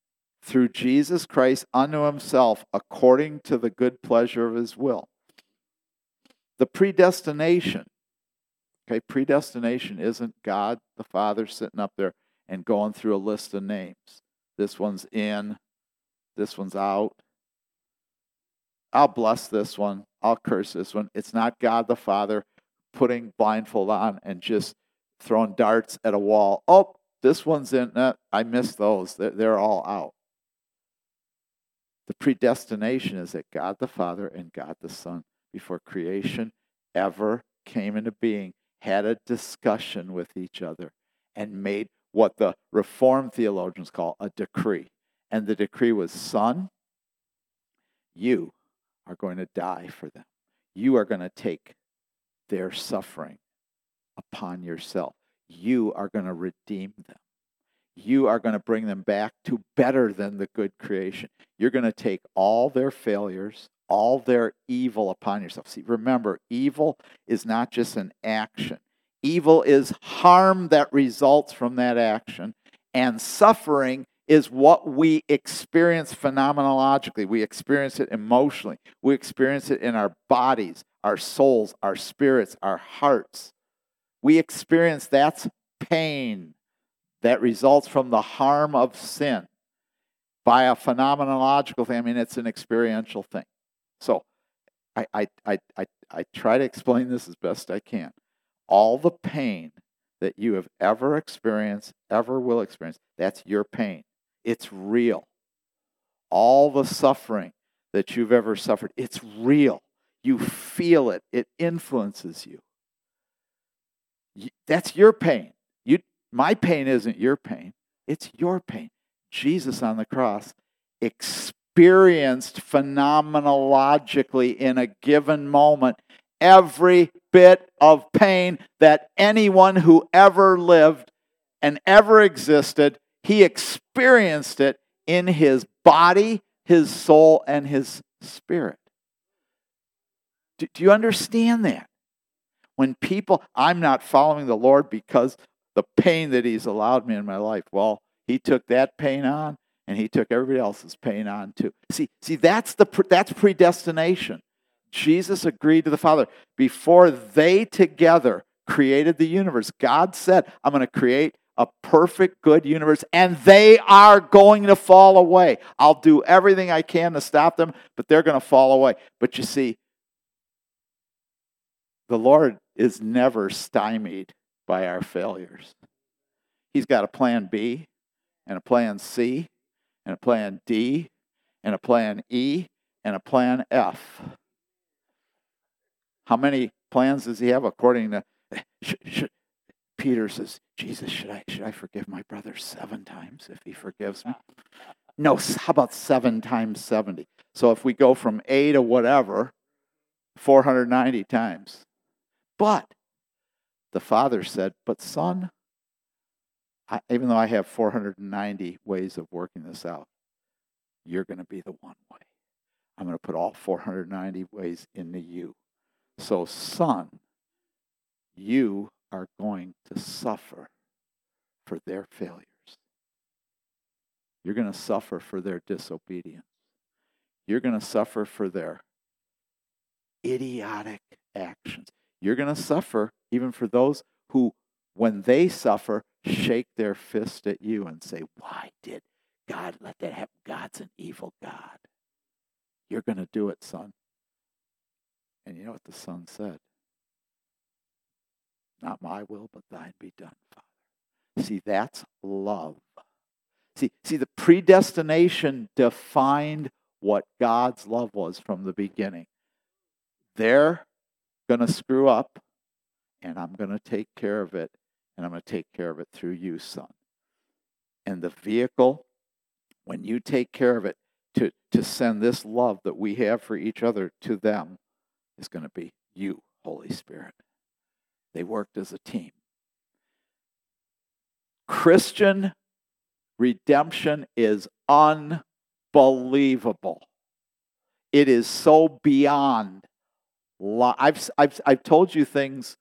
through Jesus Christ unto himself according to the good pleasure of his will. The predestination, okay, predestination isn't God the Father sitting up there and going through a list of names. This one's in, this one's out. I'll bless this one, I'll curse this one. It's not God the Father putting blindfold on and just throwing darts at a wall. Oh, this one's in, uh, I missed those. They're, they're all out. The predestination is that God the Father and God the Son, before creation ever came into being, had a discussion with each other and made what the Reformed theologians call a decree. And the decree was, son, you are going to die for them. You are going to take their suffering upon yourself. You are going to redeem them. You are going to bring them back to better than the good creation. You're going to take all their failures, all their evil upon yourself. See, remember, evil is not just an action. Evil is harm that results from that action. And suffering is what we experience phenomenologically. We experience it emotionally. We experience it in our bodies, our souls, our spirits, our hearts. We experience that's pain that results from the harm of sin by a phenomenological thing. I mean, it's an experiential thing. So I, I, I, I, I try to explain this as best I can. All the pain that you have ever experienced, ever will experience, that's your pain. It's real. All the suffering that you've ever suffered, it's real. You feel it. It influences you. That's your pain. You, my pain isn't your pain. It's your pain. Jesus on the cross experienced phenomenologically in a given moment every bit of pain that anyone who ever lived and ever existed, he experienced it in his body, his soul, and his spirit. Do, do you understand that? When people, I'm not following the Lord because the pain that he's allowed me in my life, well, he took that pain on and he took everybody else's pain on too. See, see, that's the that's predestination. Jesus agreed to the Father. Before they together created the universe, God said, I'm going to create a perfect, good universe, and they are going to fall away. I'll do everything I can to stop them, but they're going to fall away. But you see, the Lord is never stymied by our failures. He's got a plan B, and a plan C, and a plan D, and a plan E, and a plan F. How many plans does he have according to... Should, should, Peter says, Jesus, should I, should I forgive my brother seven times if he forgives me? No, how about seven times seventy? So if we go from A to whatever, four hundred ninety times. But the Father said, but son, I, even though I have four hundred ninety ways of working this out, you're going to be the one way. I'm going to put all four hundred ninety ways into you. So, son, you are going to suffer for their failures. You're going to suffer for their disobedience. You're going to suffer for their idiotic actions. You're going to suffer even for those who, when they suffer, shake their fist at you and say, why did God let that happen? God's an evil God. You're going to do it, son. And you know what the son said? Not my will, but thine be done, Father. See, that's love. See, see, the predestination defined what God's love was from the beginning. They're going to screw up, and I'm going to take care of it, and I'm going to take care of it through you, son. And the vehicle, when you take care of it, to, to send this love that we have for each other to them, is going to be you, Holy Spirit. They worked as a team. Christian redemption is unbelievable. It is so beyond. I've, I've, I've told you things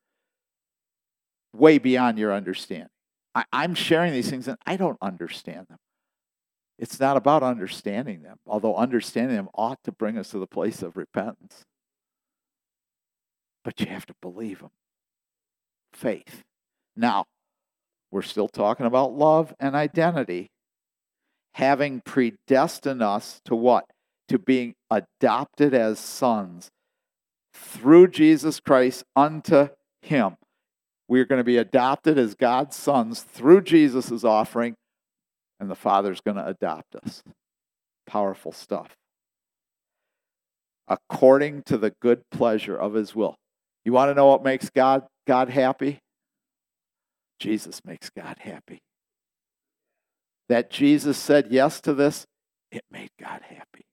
way beyond your understanding. I, I'm sharing these things and I don't understand them. It's not about understanding them, although understanding them ought to bring us to the place of repentance. But you have to believe them. Faith. Now, we're still talking about love and identity. Having predestined us to what? To being adopted as sons through Jesus Christ unto Him. We're going to be adopted as God's sons through Jesus' offering, and the Father's going to adopt us. Powerful stuff. According to the good pleasure of His will. You want to know what makes God, God happy? Jesus makes God happy. That Jesus said yes to this, it made God happy.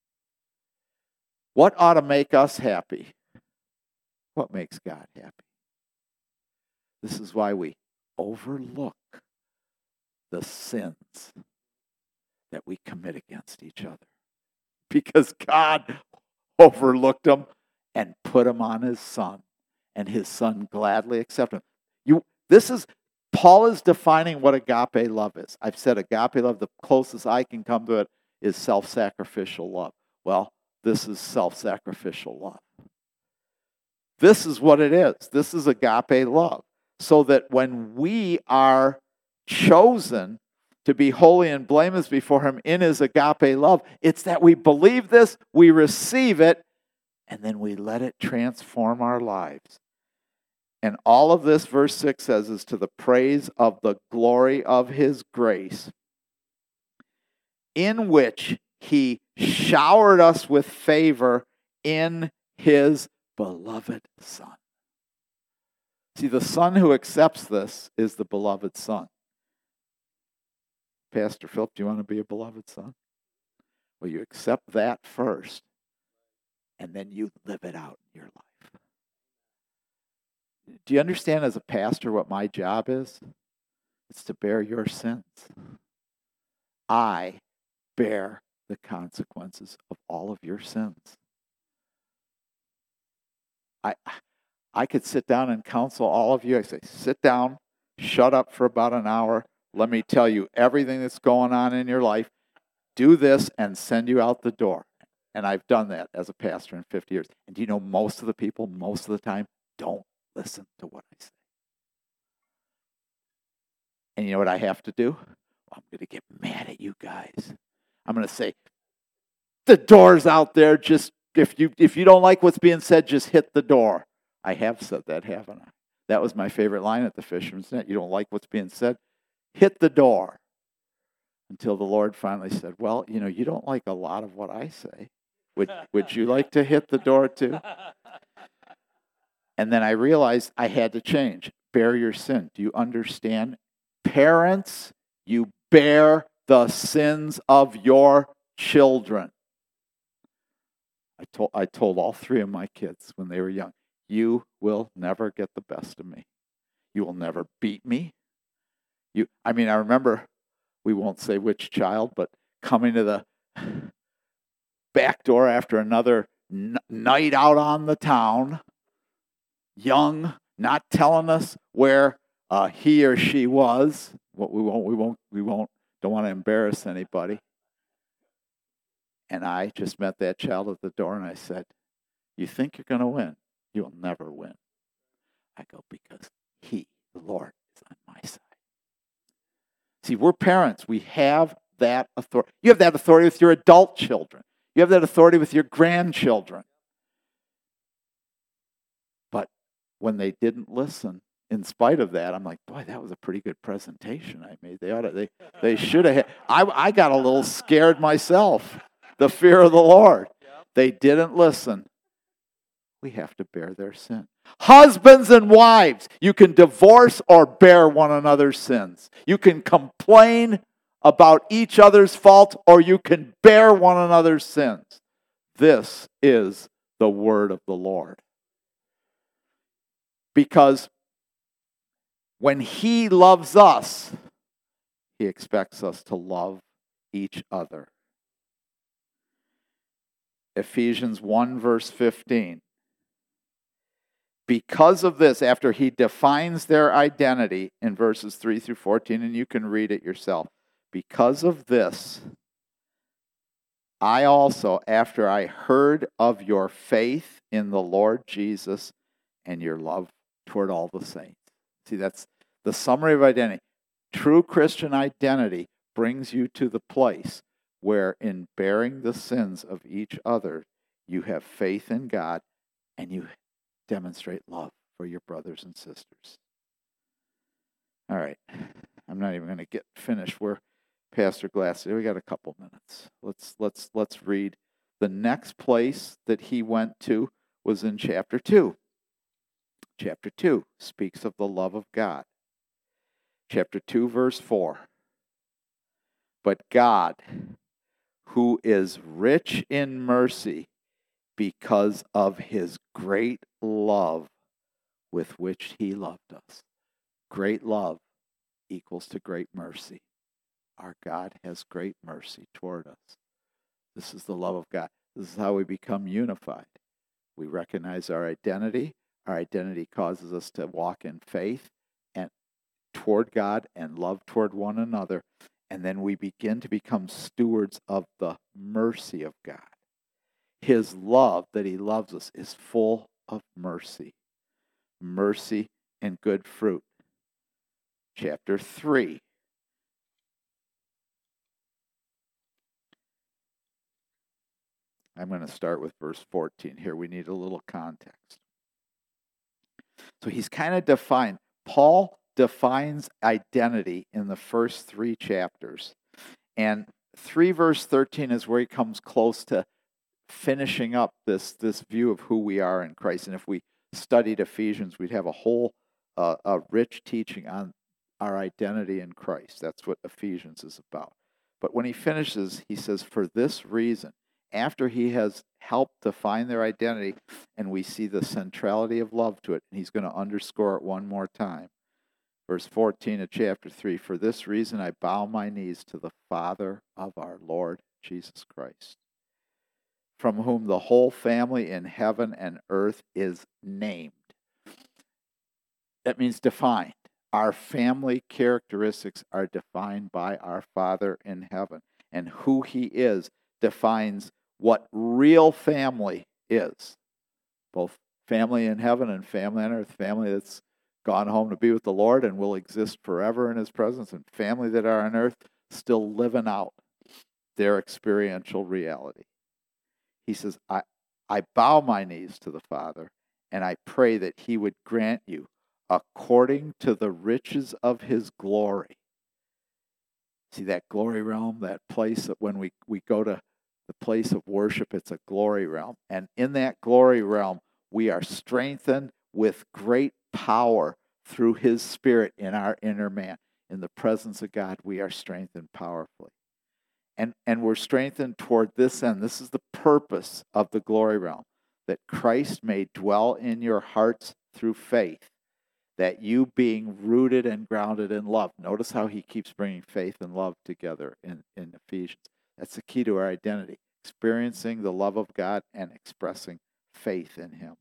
What ought to make us happy? What makes God happy? This is why we overlook the sins that we commit against each other. Because God overlooked them and put them on His Son. And His Son gladly accepted them. You, this is, Paul is defining what agape love is. I've said agape love, the closest I can come to it is self-sacrificial love. Well, this is self-sacrificial love. This is what it is. This is agape love. So that when we are chosen to be holy and blameless before Him in His agape love, it's that we believe this, we receive it, and then we let it transform our lives. And all of this, verse six says, is to the praise of the glory of His grace, in which He showered us with favor in His beloved Son. See, the Son who accepts this is the beloved Son. Pastor Philip, do you want to be a beloved son? Well, you accept that first, and then you live it out in your life. Do you understand as a pastor what my job is? It's to bear your sins. I bear the consequences of all of your sins. I I could sit down and counsel all of you. I say, sit down, shut up for about an hour. Let me tell you everything that's going on in your life. Do this and send you out the door. And I've done that as a pastor in fifty years. And do you know most of the people, most of the time, don't listen to what I say. And you know what I have to do? Well, I'm going to get mad at you guys. I'm going to say, the door's out there. Just if you if you don't like what's being said, just hit the door. I have said that, haven't I? That was my favorite line at the Fisherman's Net. You don't like what's being said? Hit the door. Until the Lord finally said, well, you know, you don't like a lot of what I say. Would, would you like to hit the door too? And then I realized I had to change. Bear your sin. Do you understand? Parents, you bear the sins of your children. I told, I told all three of my kids when they were young, you will never get the best of me. You will never beat me. You, I mean, I remember, we won't say which child, but coming to the back door after another n- night out on the town, young, not telling us where uh, he or she was. What we won't, we won't, we won't. Don't want to embarrass anybody. And I just met that child at the door, and I said, "You think you're going to win? You'll never win." I go, because He, the Lord, is on my side. See, we're parents. We have that authority. You have that authority with your adult children. You have that authority with your grandchildren. But when they didn't listen, in spite of that, I'm like, boy, that was a pretty good presentation I made. They ought to, they, they should have had. I, I got a little scared myself. The fear of the Lord. They didn't listen. We have to bear their sin. Husbands and wives, you can divorce or bear one another's sins. You can complain about each other's fault, or you can bear one another's sins. This is the word of the Lord. Because when He loves us, He expects us to love each other. Ephesians one, verse fifteen. Because of this, after He defines their identity in verses three through fourteen, and you can read it yourself. Because of this, I also, after I heard of your faith in the Lord Jesus and your love toward all the saints. See, that's the summary of identity. True Christian identity brings you to the place where, in bearing the sins of each other, you have faith in God and you demonstrate love for your brothers and sisters. All right. I'm not even going to get finished. We're Pastor Glass. We got a couple minutes. Let's let's let's read. The next place that he went to was in chapter two. Chapter two speaks of the love of God. Chapter two, verse four. But God, who is rich in mercy, because of his great love with which he loved us. Great love equals to great mercy. Our God has great mercy toward us. This is the love of God. This is how we become unified. We recognize our identity. Our identity causes us to walk in faith and toward God and love toward one another. And then we begin to become stewards of the mercy of God. His love, that he loves us, is full of mercy. Mercy and good fruit. Chapter three. I'm going to start with verse fourteen here. We need a little context. So he's kind of defined. Paul defines identity in the first three chapters. And three verse thirteen is where he comes close to finishing up this, this view of who we are in Christ. And if we studied Ephesians, we'd have a whole uh, a rich teaching on our identity in Christ. That's what Ephesians is about. But when he finishes, he says, for this reason, after he has helped define their identity, and we see the centrality of love to it, and he's going to underscore it one more time. Verse fourteen of chapter three, for this reason I bow my knees to the Father of our Lord Jesus Christ, from whom the whole family in heaven and earth is named. That means defined. Our family characteristics are defined by our Father in heaven. And who he is defines what real family is. Both family in heaven and family on earth. Family that's gone home to be with the Lord and will exist forever in his presence. And family that are on earth still living out their experiential reality. He says, I, I bow my knees to the Father, and I pray that he would grant you, according to the riches of his glory. See that glory realm, that place that when we, we go to the place of worship, it's a glory realm. And in that glory realm, we are strengthened with great power through his Spirit in our inner man. In the presence of God, we are strengthened powerfully. And, and we're strengthened toward this end. This is the purpose of the glory realm, that Christ may dwell in your hearts through faith, that you being rooted and grounded in love. Notice how he keeps bringing faith and love together in, in Ephesians. That's the key to our identity, experiencing the love of God and expressing faith in him.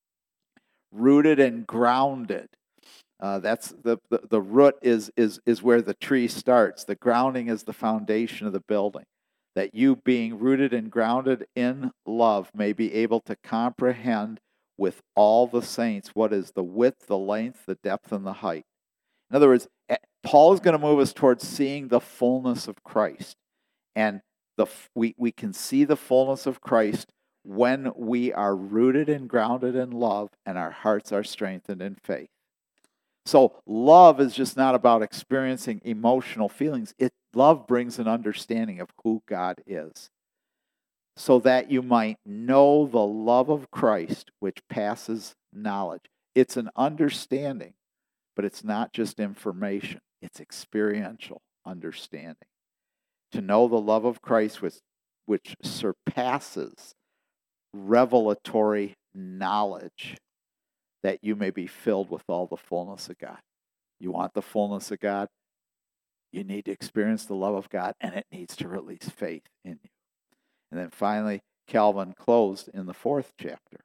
Rooted and grounded. Uh, that's the, the, the root is, is, is where the tree starts. The grounding is the foundation of the building. That you being rooted and grounded in love may be able to comprehend with all the saints what is the width, the length, the depth, and the height. In other words, Paul is going to move us towards seeing the fullness of Christ. And the we, we can see the fullness of Christ when we are rooted and grounded in love and our hearts are strengthened in faith. So love is just not about experiencing emotional feelings. It love brings an understanding of who God is, so that you might know the love of Christ, which passes knowledge. It's an understanding, but it's not just information. It's experiential understanding. To know the love of Christ, which, which surpasses revelatory knowledge, that you may be filled with all the fullness of God. You want the fullness of God? You need to experience the love of God, and it needs to release faith in you. And then finally, Calvin closed in the fourth chapter.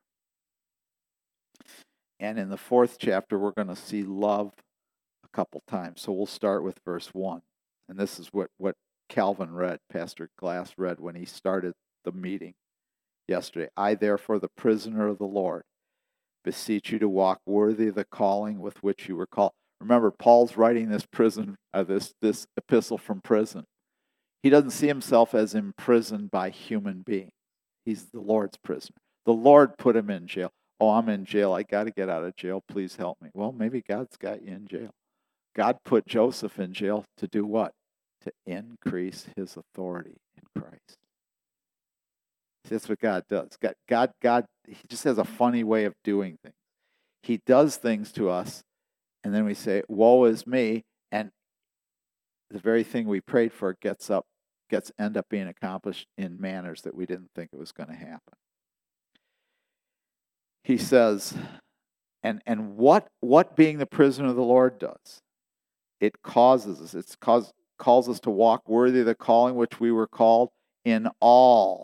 And in the fourth chapter, we're going to see love a couple times. So we'll start with verse one. And this is what, what Calvin read, Pastor Glass read when he started the meeting yesterday. I, therefore, the prisoner of the Lord, beseech you to walk worthy of the calling with which you were called. Remember, Paul's writing this prison, uh, this this epistle from prison. He doesn't see himself as imprisoned by human beings. He's the Lord's prisoner. The Lord put him in jail. Oh, I'm in jail. I got to get out of jail. Please help me. Well, maybe God's got you in jail. God put Joseph in jail to do what? To increase his authority in Christ. See, that's what God does. God, God, God, he just has a funny way of doing things. He does things to us, and then we say, woe is me, and the very thing we prayed for gets up, gets end up being accomplished in manners that we didn't think it was going to happen. He says, and and what what being the prisoner of the Lord does, it causes us, it cause, calls us to walk worthy of the calling which we were called in all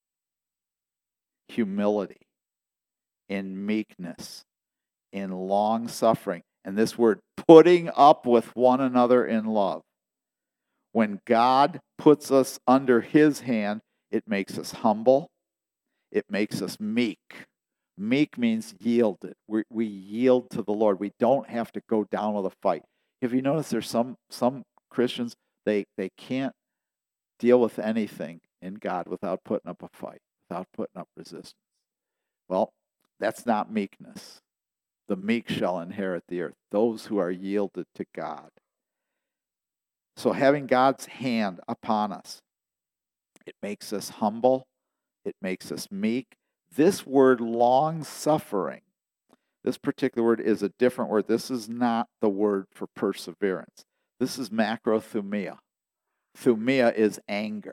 humility, in meekness, in long suffering, and this word, putting up with one another in love. When God puts us under his hand, it makes us humble. It makes us meek. Meek means yielded. We, we yield to the Lord. We don't have to go down with a fight. Have you noticed there's some some Christians, they, they can't deal with anything in God without putting up a fight, without putting up resistance. Well, that's not meekness. The meek shall inherit the earth, those who are yielded to God. So having God's hand upon us, it makes us humble, it makes us meek. This word long-suffering, this particular word is a different word. This is not the word for perseverance. This is macrothumia. Thumia is anger.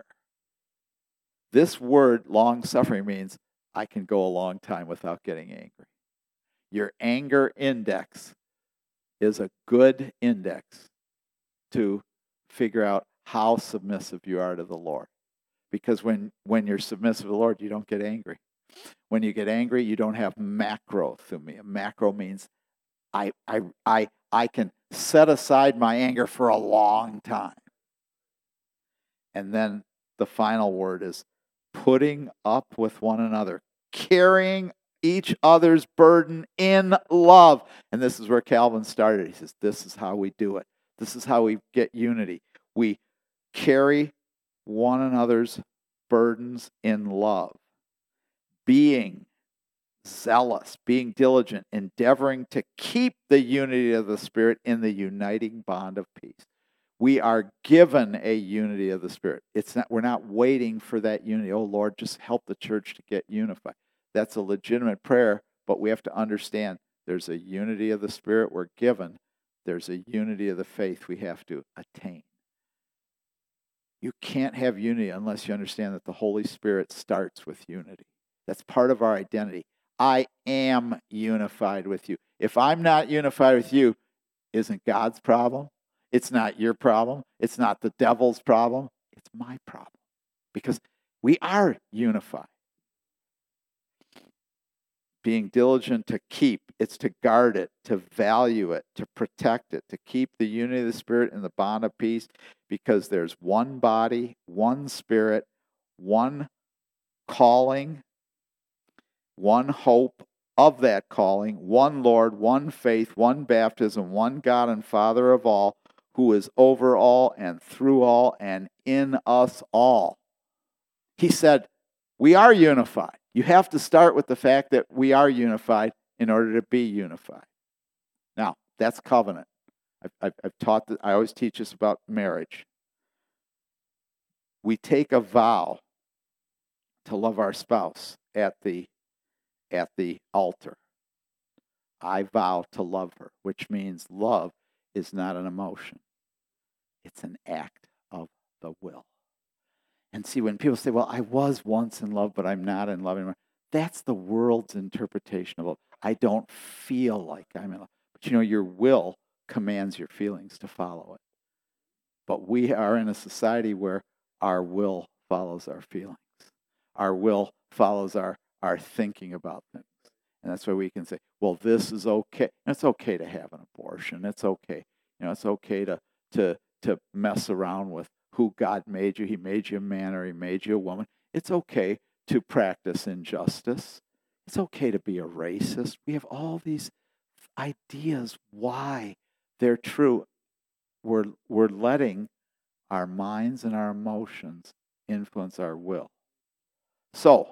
This word long-suffering means I can go a long time without getting angry. Your anger index is a good index to figure out how submissive you are to the Lord. Because when, when you're submissive to the Lord, you don't get angry. When you get angry, you don't have macrothumia. Macro means I, I, I, I can set aside my anger for a long time. And then the final word is putting up with one another, carrying each other's burden in love. And this is where Calvin started. He says, this is how we do it. This is how we get unity. We carry one another's burdens in love, being zealous, being diligent, endeavoring to keep the unity of the Spirit in the uniting bond of peace. We are given a unity of the Spirit. It's not, we're not waiting for that unity. Oh, Lord, just help the church to get unified. That's a legitimate prayer, but we have to understand there's a unity of the Spirit we're given. There's a unity of the faith we have to attain. You can't have unity unless you understand that the Holy Spirit starts with unity. That's part of our identity. I am unified with you. If I'm not unified with you, isn't God's problem? It's not your problem. It's not the devil's problem. It's my problem. Because we are unified. Being diligent to keep, it's to guard it, to value it, to protect it, to keep the unity of the Spirit in the bond of peace, because there's one body, one Spirit, one calling, one hope of that calling, one Lord, one faith, one baptism, one God and Father of all, who is over all and through all and in us all. He said, we are unified. You have to start with the fact that we are unified in order to be unified. Now, that's covenant. I've, I've, I've taught that. I always teach us about marriage. We take a vow to love our spouse at the at the altar. I vow to love her, which means love is not an emotion. It's an act of the will. And see, when people say, well, I was once in love, but I'm not in love anymore, that's the world's interpretation of love. I don't feel like I'm in love. But you know, your will commands your feelings to follow it. But we are in a society where our will follows our feelings. Our will follows our, our thinking about things. And that's why we can say, well, this is okay. And it's okay to have an abortion. It's okay. You know, it's okay to to to mess around with who God made you. He made you a man or he made you a woman. It's okay to practice injustice. It's okay to be a racist. We have all these ideas why they're true. We're, we're letting our minds and our emotions influence our will. So,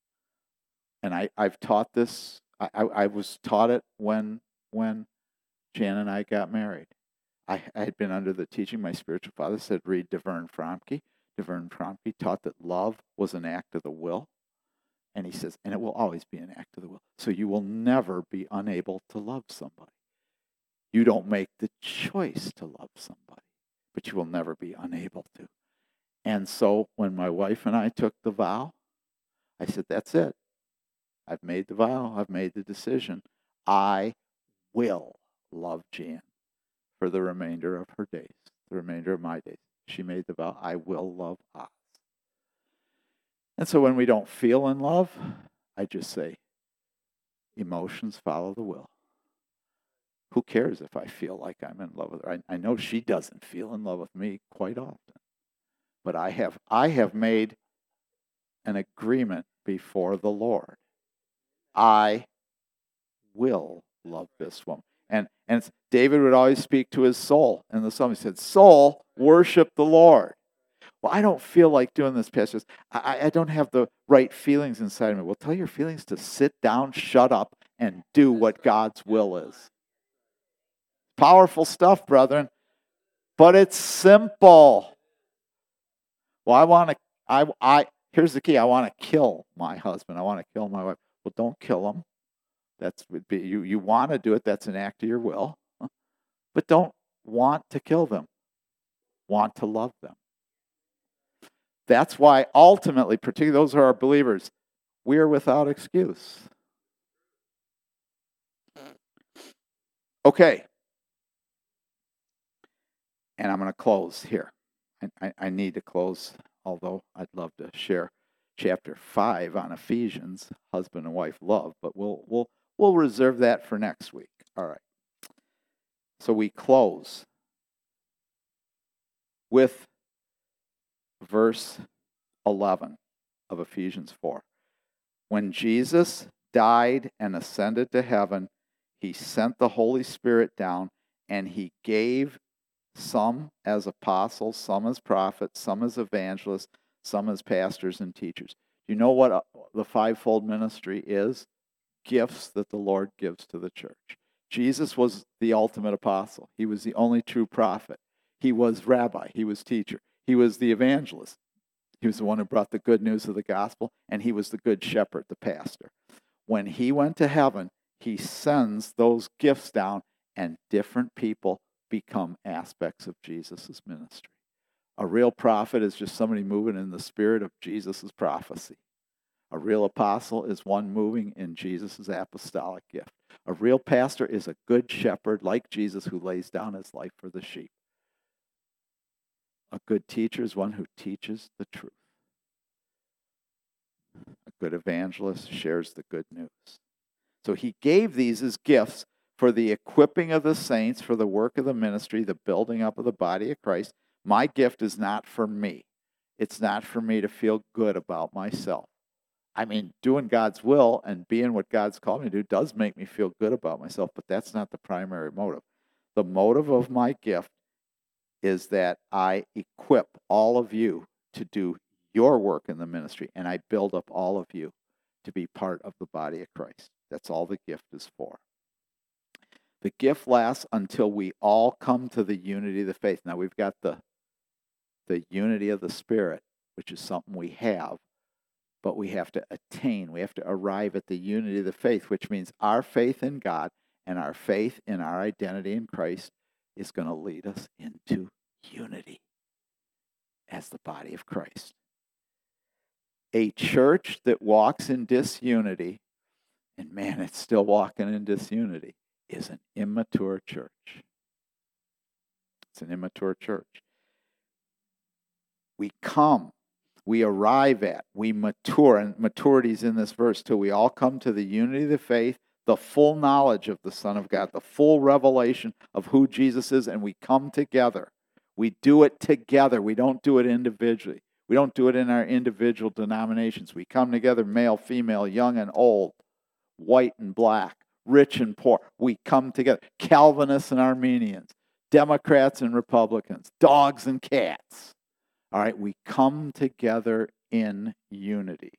and I, I've taught this, I, I, I was taught it when when Jan and I got married. I, I had been under the teaching, my spiritual father said, read DeVern Fromke. DeVern Fromke taught that love was an act of the will. And he says, and it will always be an act of the will. So you will never be unable to love somebody. You don't make the choice to love somebody, but you will never be unable to. And so when my wife and I took the vow, I said, that's it. I've made the vow. I've made the decision. I will love Jan for the remainder of her days, the remainder of my days. She made the vow, I will love Oz. And so when we don't feel in love, I just say, emotions follow the will. Who cares if I feel like I'm in love with her? I, I know she doesn't feel in love with me quite often. But I have I have made an agreement before the Lord. I will love this woman. And, and David would always speak to his soul in the psalm. He said, soul, worship the Lord. Well, I don't feel like doing this, Pastor. I, I don't have the right feelings inside of me. Well, tell your feelings to sit down, shut up, and do what God's will is. Powerful stuff, brethren. But it's simple. Well, I want to, I, I, here's the key. I want to kill my husband. I want to kill my wife. Well, don't kill him. That's would be, you, you want to do it. That's an act of your will. But don't want to kill them. Want to love them. That's why ultimately, particularly those who are believers, we are without excuse. Okay. And I'm going to close here. I, I, I need to close, although I'd love to share chapter five on Ephesians, husband and wife love, but we'll we'll we'll reserve that for next week. All right. So we close with verse eleven of Ephesians four. When Jesus died and ascended to heaven, he sent the Holy Spirit down, and he gave some as apostles, some as prophets, some as evangelists, some as pastors and teachers. Do you know what the fivefold ministry is? Gifts that the Lord gives to the church. Jesus was the ultimate apostle. He was the only true prophet. He was rabbi. He was teacher. He was the evangelist. He was the one who brought the good news of the gospel, and he was the good shepherd, the pastor. When he went to heaven, he sends those gifts down, and different people become aspects of Jesus' ministry. A real prophet is just somebody moving in the spirit of Jesus' prophecy. A real apostle is one moving in Jesus' apostolic gift. A real pastor is a good shepherd like Jesus who lays down his life for the sheep. A good teacher is one who teaches the truth. A good evangelist shares the good news. So he gave these as gifts for the equipping of the saints, for the work of the ministry, the building up of the body of Christ. My gift is not for me. It's not for me to feel good about myself. I mean, doing God's will and being what God's called me to do does make me feel good about myself, but that's not the primary motive. The motive of my gift is that I equip all of you to do your work in the ministry, and I build up all of you to be part of the body of Christ. That's all the gift is for. The gift lasts until we all come to the unity of the faith. Now, we've got the, the unity of the Spirit, which is something we have, but we have to attain, we have to arrive at the unity of the faith, which means our faith in God and our faith in our identity in Christ is going to lead us into unity as the body of Christ. A church that walks in disunity, and man, it's still walking in disunity, is an immature church. It's an immature church. We come, we arrive at, we mature, and maturity is in this verse, till we all come to the unity of the faith, the full knowledge of the Son of God, the full revelation of who Jesus is, and we come together. We do it together. We don't do it individually. We don't do it in our individual denominations. We come together, male, female, young and old, white and black, rich and poor. We come together. Calvinists and Armenians, Democrats and Republicans, dogs and cats. All right, we come together in unity.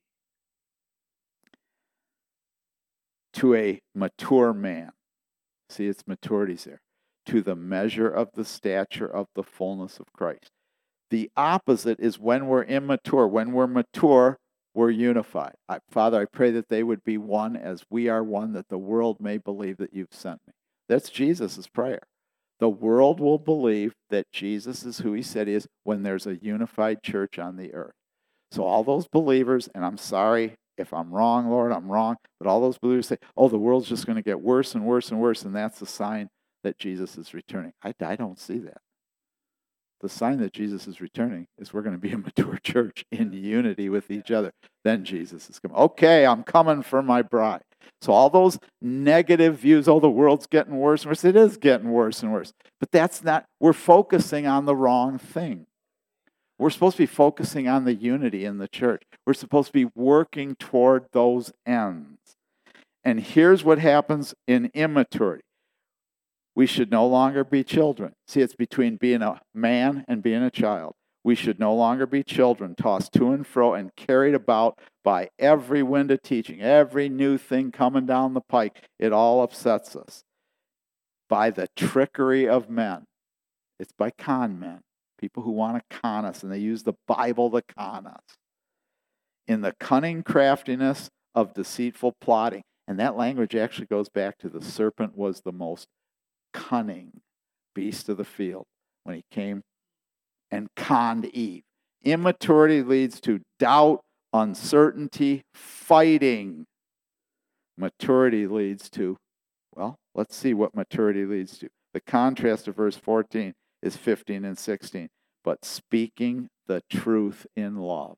To a mature man, see, it's maturities there, to the measure of the stature of the fullness of Christ. The opposite is when we're immature. When we're mature, we're unified. I, Father, I pray that they would be one as we are one, that the world may believe that you've sent me. That's Jesus' prayer. The world will believe that Jesus is who he said he is when there's a unified church on the earth. So all those believers, and I'm sorry if I'm wrong, Lord, I'm wrong, but all those believers say, oh, the world's just going to get worse and worse and worse, and that's the sign that Jesus is returning. I, I don't see that. The sign that Jesus is returning is we're going to be a mature church in unity with each other. Then Jesus is coming. Okay, I'm coming for my bride. So all those negative views, oh, the world's getting worse and worse. It is getting worse and worse. But that's not, we're focusing on the wrong thing. We're supposed to be focusing on the unity in the church. We're supposed to be working toward those ends. And here's what happens in immaturity. We should no longer be children. See, it's between being a man and being a child. We should no longer be children, tossed to and fro and carried about by every wind of teaching, every new thing coming down the pike. It all upsets us. By the trickery of men. It's by con men, people who want to con us, and they use the Bible to con us. In the cunning craftiness of deceitful plotting. And that language actually goes back to the serpent was the most cunning beast of the field when he came and conned Eve. Immaturity leads to doubt, uncertainty, fighting. Maturity leads to, well, let's see what maturity leads to. The contrast of verse fourteen is fifteen and sixteen. But speaking the truth in love.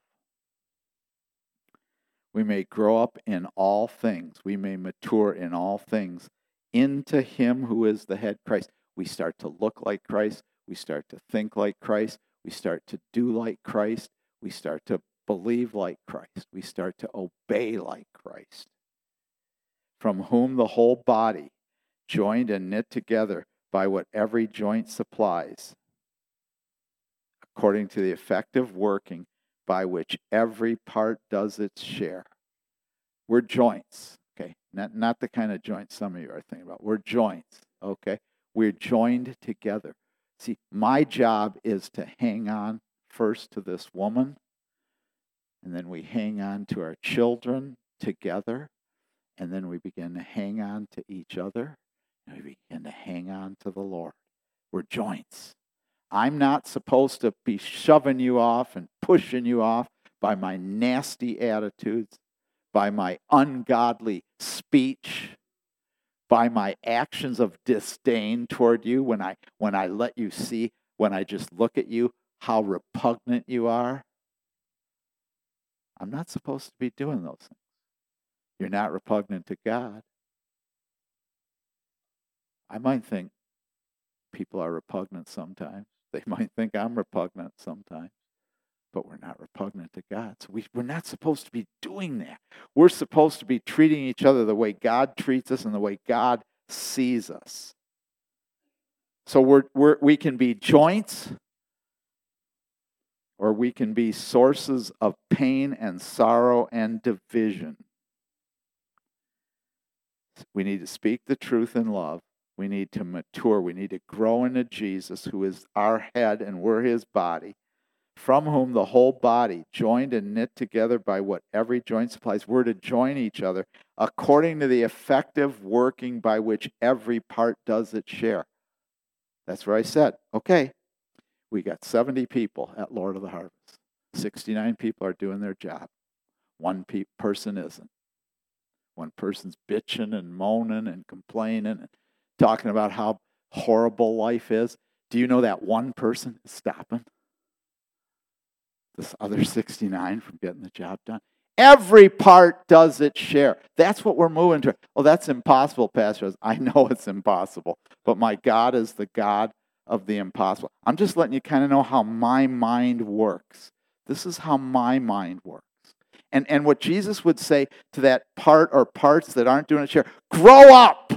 We may grow up in all things. We may mature in all things into him who is the head, Christ. We start to look like Christ. We start to think like Christ. We start to do like Christ. We start to believe like Christ. We start to obey like Christ. From whom the whole body, joined and knit together by what every joint supplies, according to the effective working by which every part does its share. We're joints. Okay, not, not the kind of joints some of you are thinking about. We're joints, okay? We're joined together. See, my job is to hang on first to this woman, and then we hang on to our children together, and then we begin to hang on to each other, and we begin to hang on to the Lord. We're joints. I'm not supposed to be shoving you off and pushing you off by my nasty attitudes, by my ungodly speech, by my actions of disdain toward you when I when I let you see, when I just look at you, how repugnant you are. I'm not supposed to be doing those things. You're not repugnant to God. I might think people are repugnant sometimes. They might think I'm repugnant sometimes. But we're not repugnant to God. So we, we're not supposed to be doing that. We're supposed to be treating each other the way God treats us and the way God sees us. So we're, we're, we can be joints, or we can be sources of pain and sorrow and division. We need to speak the truth in love. We need to mature. We need to grow into Jesus, who is our head and we're his body. From whom the whole body, joined and knit together by what every joint supplies, we're to join each other according to the effective working by which every part does its share. That's where I said, okay, we got seventy people at Lord of the Harvest. sixty-nine people are doing their job. One pe- person isn't. One person's bitching and moaning and complaining and talking about how horrible life is. Do you know that one person is stopping this other sixty-nine from getting the job done? Every part does its share. That's what we're moving to. Oh, that's impossible, Pastor. I know it's impossible, but my God is the God of the impossible. I'm just letting you kind of know how my mind works. This is how my mind works. And, and what Jesus would say to that part or parts that aren't doing it, share, grow up.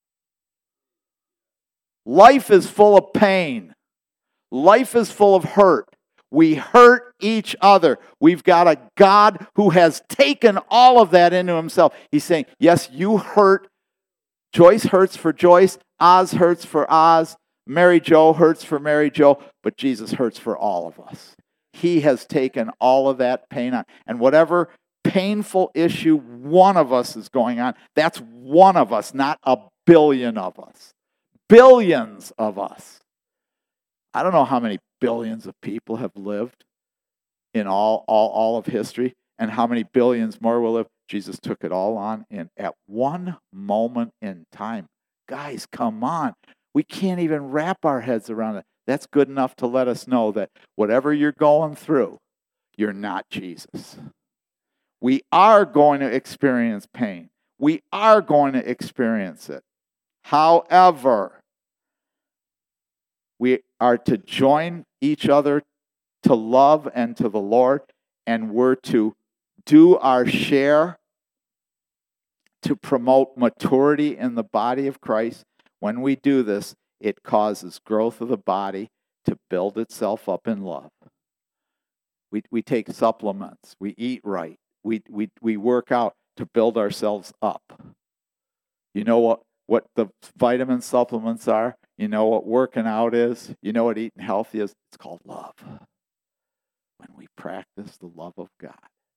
Life is full of pain. Life is full of hurt. We hurt each other. We've got a God who has taken all of that into himself. He's saying, yes, you hurt. Joyce hurts for Joyce. Oz hurts for Oz. Mary Jo hurts for Mary Jo. But Jesus hurts for all of us. He has taken all of that pain on. And whatever painful issue one of us is going on, that's one of us, not a billion of us. Billions of us. I don't know how many billions of people have lived in all, all, all of history, and how many billions more will live. Jesus took it all on in at one moment in time. Guys, come on. We can't even wrap our heads around it. That's good enough to let us know that whatever you're going through, you're not Jesus. We are going to experience pain. We are going to experience it. However, we are to join each other to love and to the Lord, and we're to do our share to promote maturity in the body of Christ. When we do this, it causes growth of the body to build itself up in love. We we take supplements. We eat right. We we we work out to build ourselves up. You know what, what the vitamin supplements are? You know what working out is? You know what eating healthy is? It's called love. When we practice the love of God.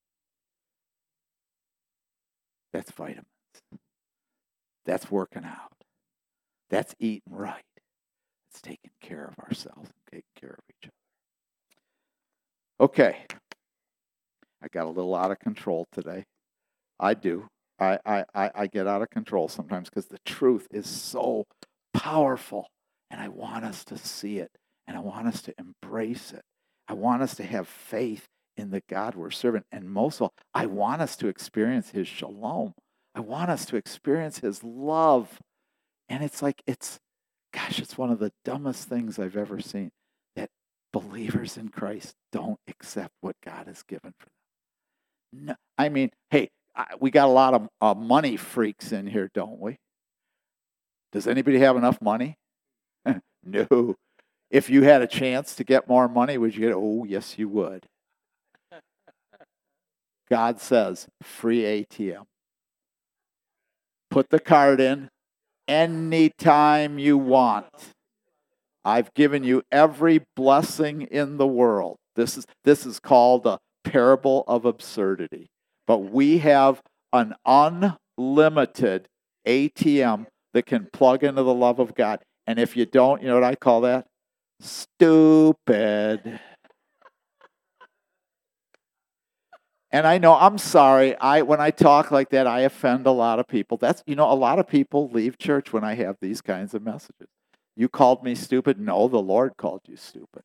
That's vitamins. That's working out. That's eating right. It's taking care of ourselves and taking care of each other. Okay. I got a little out of control today. I do. I, I, I, I get out of control sometimes because the truth is so powerful. And I want us to see it. And I want us to embrace it. I want us to have faith in the God we're serving. And most of all, I want us to experience his shalom. I want us to experience his love. And it's like, it's, gosh, it's one of the dumbest things I've ever seen, that believers in Christ don't accept what God has given for them. No, I mean, hey, I, we got a lot of uh, money freaks in here, don't we? Does anybody have enough money? No. If you had a chance to get more money, would you get it? Oh, yes, you would. God says, free A T M. Put the card in anytime you want. I've given you every blessing in the world. This is, this is called a parable of absurdity. But we have an unlimited A T M that can plug into the love of God. And if you don't, you know what I call that? Stupid. And I know, I'm sorry, I when I talk like that, I offend a lot of people. That's, you know, a lot of people leave church when I have these kinds of messages. You called me stupid? No, the Lord called you stupid.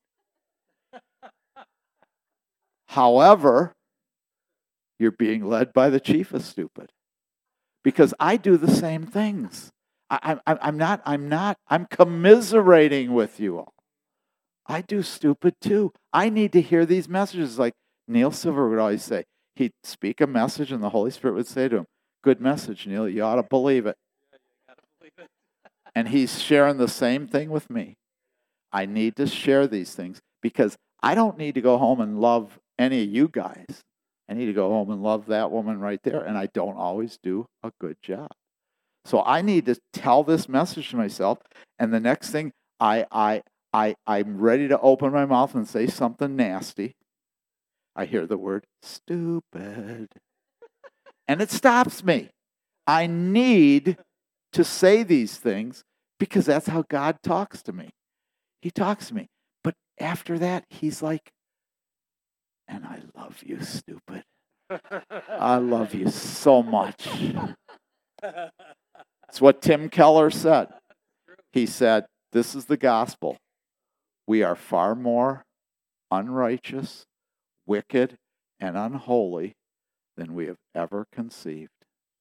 However, you're being led by the chief of stupid. Because I do the same things. I, I, I'm not, I'm not, I'm commiserating with you all. I do stupid too. I need to hear these messages like Neil Silver would always say. He'd speak a message and the Holy Spirit would say to him, good message, Neil, you ought to believe it. And he's sharing the same thing with me. I need to share these things because I don't need to go home and love any of you guys. I need to go home and love that woman right there, and I don't always do a good job. So I need to tell this message to myself, and the next thing, I, I, I, I'm ready to open my mouth and say something nasty. I hear the word stupid, and it stops me. I need to say these things because that's how God talks to me. He talks to me. But after that, he's like, and I love you, stupid. I love you so much. It's what Tim Keller said. He said, this is the gospel. We are far more unrighteous, wicked, and unholy than we have ever conceived.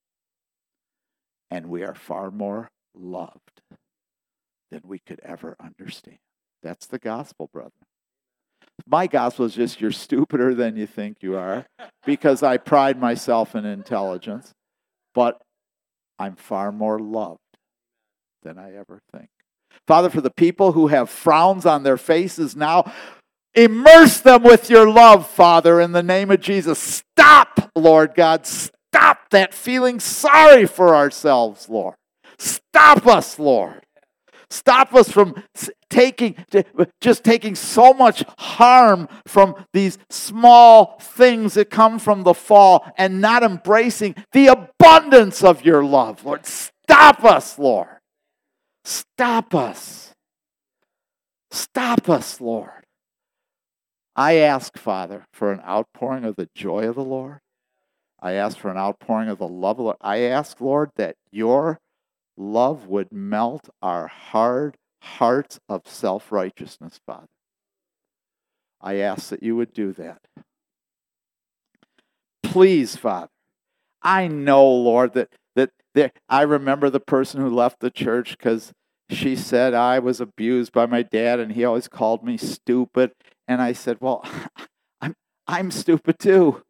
And we are far more loved than we could ever understand. That's the gospel, brother. My gospel is just you're stupider than you think you are, because I pride myself in intelligence, but I'm far more loved than I ever think. Father, for the people who have frowns on their faces now, immerse them with your love, Father, in the name of Jesus. Stop, Lord God, stop that feeling sorry for ourselves, Lord. Stop us, Lord. Stop us from taking, just taking so much harm from these small things that come from the fall and not embracing the abundance of your love, Lord. Stop us, Lord. Stop us. Stop us, Lord. I ask, Father, for an outpouring of the joy of the Lord. I ask for an outpouring of the love of the Lord. I ask, Lord, that your love would melt our hard hearts of self-righteousness, Father. I ask that you would do that. Please, Father. I know, Lord, that, that, that I remember the person who left the church because she said I was abused by my dad and he always called me stupid. And I said, well, I'm I'm stupid too.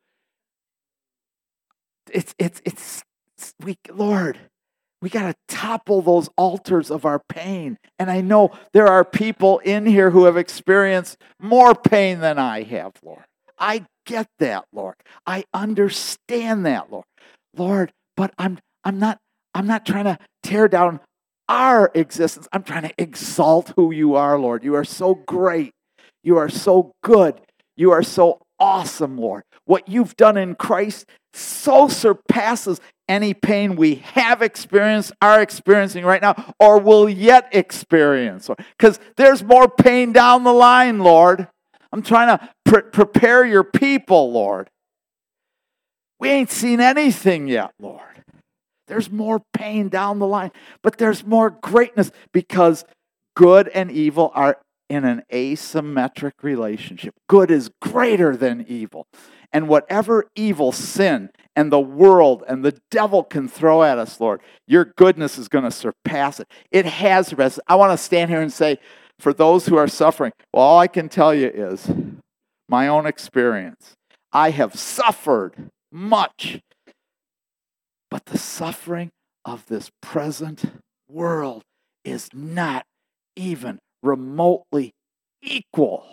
It's it's it's, it's we Lord, we got to topple those altars of our pain. And I know there are people in here who have experienced more pain than I have, Lord. I get that, Lord. I understand that, Lord. Lord, but I'm I'm not I'm not trying to tear down our existence. I'm trying to exalt who you are, Lord. You are so great. You are so good. You are so awesome, Lord. What you've done in Christ so surpasses any pain we have experienced, are experiencing right now, or will yet experience. Because there's more pain down the line, Lord. I'm trying to pre- prepare your people, Lord. We ain't seen anything yet, Lord. There's more pain down the line, but there's more greatness because good and evil are in an asymmetric relationship. Good is greater than evil. And whatever evil, sin, and the world and the devil can throw at us, Lord, your goodness is going to surpass it. It has surpassed it. I want to stand here and say, for those who are suffering, well, all I can tell you is my own experience. I have suffered much, but the suffering of this present world is not even remotely equal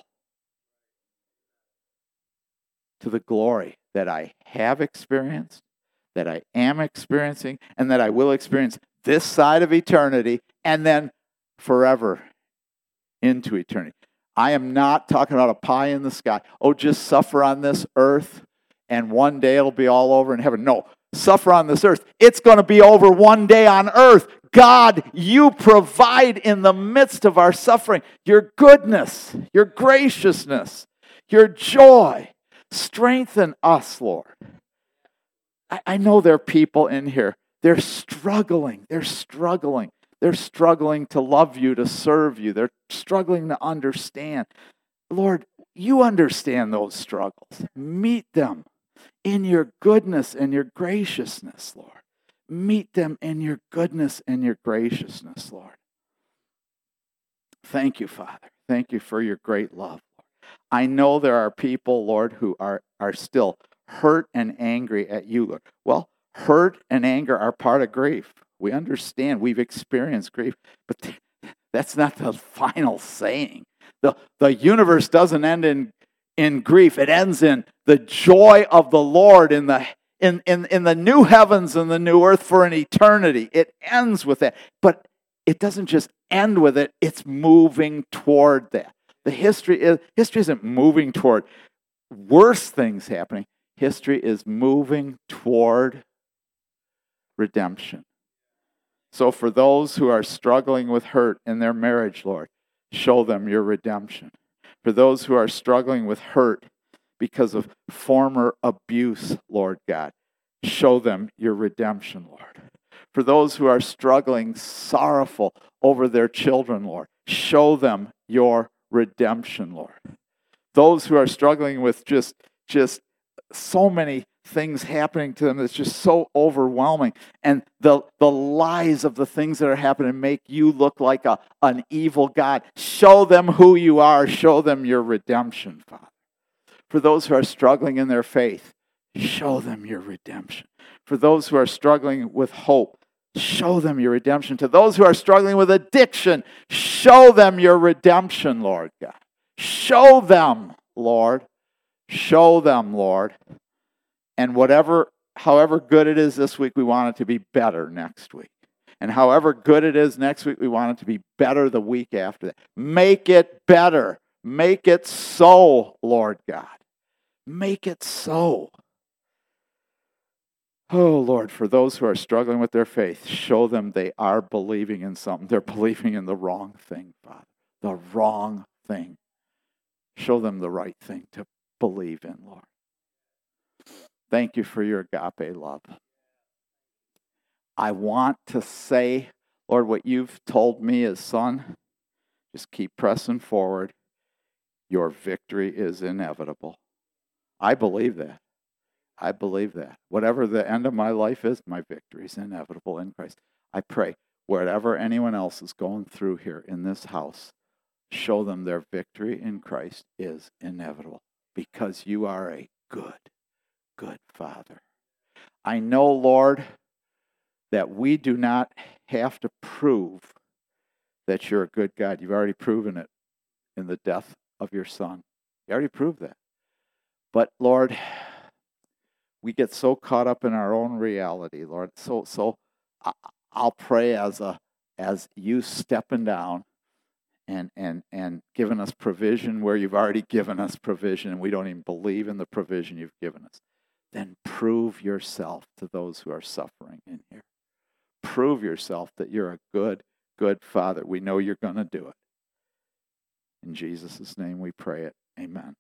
to the glory that I have experienced, that I am experiencing, and that I will experience this side of eternity and then forever into eternity. I am not talking about a pie in the sky. Oh, just suffer on this earth and one day it'll be all over in heaven. No, suffer on this earth. It's going to be over one day on earth. God, you provide in the midst of our suffering your goodness, your graciousness, your joy. Strengthen us, Lord. I, I know there are people in here. They're struggling. They're struggling. They're struggling to love you, to serve you. They're struggling to understand. Lord, you understand those struggles. Meet them in your goodness and your graciousness, Lord. Meet them in your goodness and your graciousness, Lord. Thank you, Father. Thank you for your great love. I know there are people, Lord, who are, are still hurt and angry at you, Lord. Well, hurt and anger are part of grief. We understand. We've experienced grief, but that's not the final saying. The, the universe doesn't end in, in grief. It ends in the joy of the Lord in the in, in, in the new heavens and the new earth for an eternity. It ends with that. But it doesn't just end with it. It's moving toward that. The history is history isn't moving toward worse things happening. History is moving toward redemption. So for those who are struggling with hurt in their marriage, Lord, show them your redemption. For those who are struggling with hurt because of former abuse, Lord God, show them your redemption, Lord. For those who are struggling, sorrowful over their children, Lord, show them your redemption, Lord. Those who are struggling with just, just so many things happening to them that's just so overwhelming. And the, the lies of the things that are happening make you look like a, an evil God. Show them who you are. Show them your redemption, Father. For those who are struggling in their faith, show them your redemption. For those who are struggling with hope, show them your redemption. To those who are struggling with addiction, show them your redemption, Lord God. Show them, Lord. Show them, Lord. And whatever, however good it is this week, we want it to be better next week. And however good it is next week, we want it to be better the week after that. Make it better. Make it so, Lord God. Make it so. Oh, Lord, for those who are struggling with their faith, show them they are believing in something. They're believing in the wrong thing, Father. The wrong thing. Show them the right thing to believe in, Lord. Thank you for your agape love. I want to say, Lord, what you've told me as son, just keep pressing forward. Your victory is inevitable. I believe that. I believe that. Whatever the end of my life is, my victory is inevitable in Christ. I pray, whatever anyone else is going through here in this house, show them their victory in Christ is inevitable because you are a good, good Father. I know, Lord, that we do not have to prove that you're a good God. You've already proven it in the death of your Son. You already proved that. But, Lord, we get so caught up in our own reality, Lord. So, so I'll pray as a as you stepping down and and and giving us provision where you've already given us provision, and we don't even believe in the provision you've given us. Then prove yourself to those who are suffering in here. Prove yourself that you're a good, good Father. We know you're going to do it. In Jesus' name we pray it. Amen.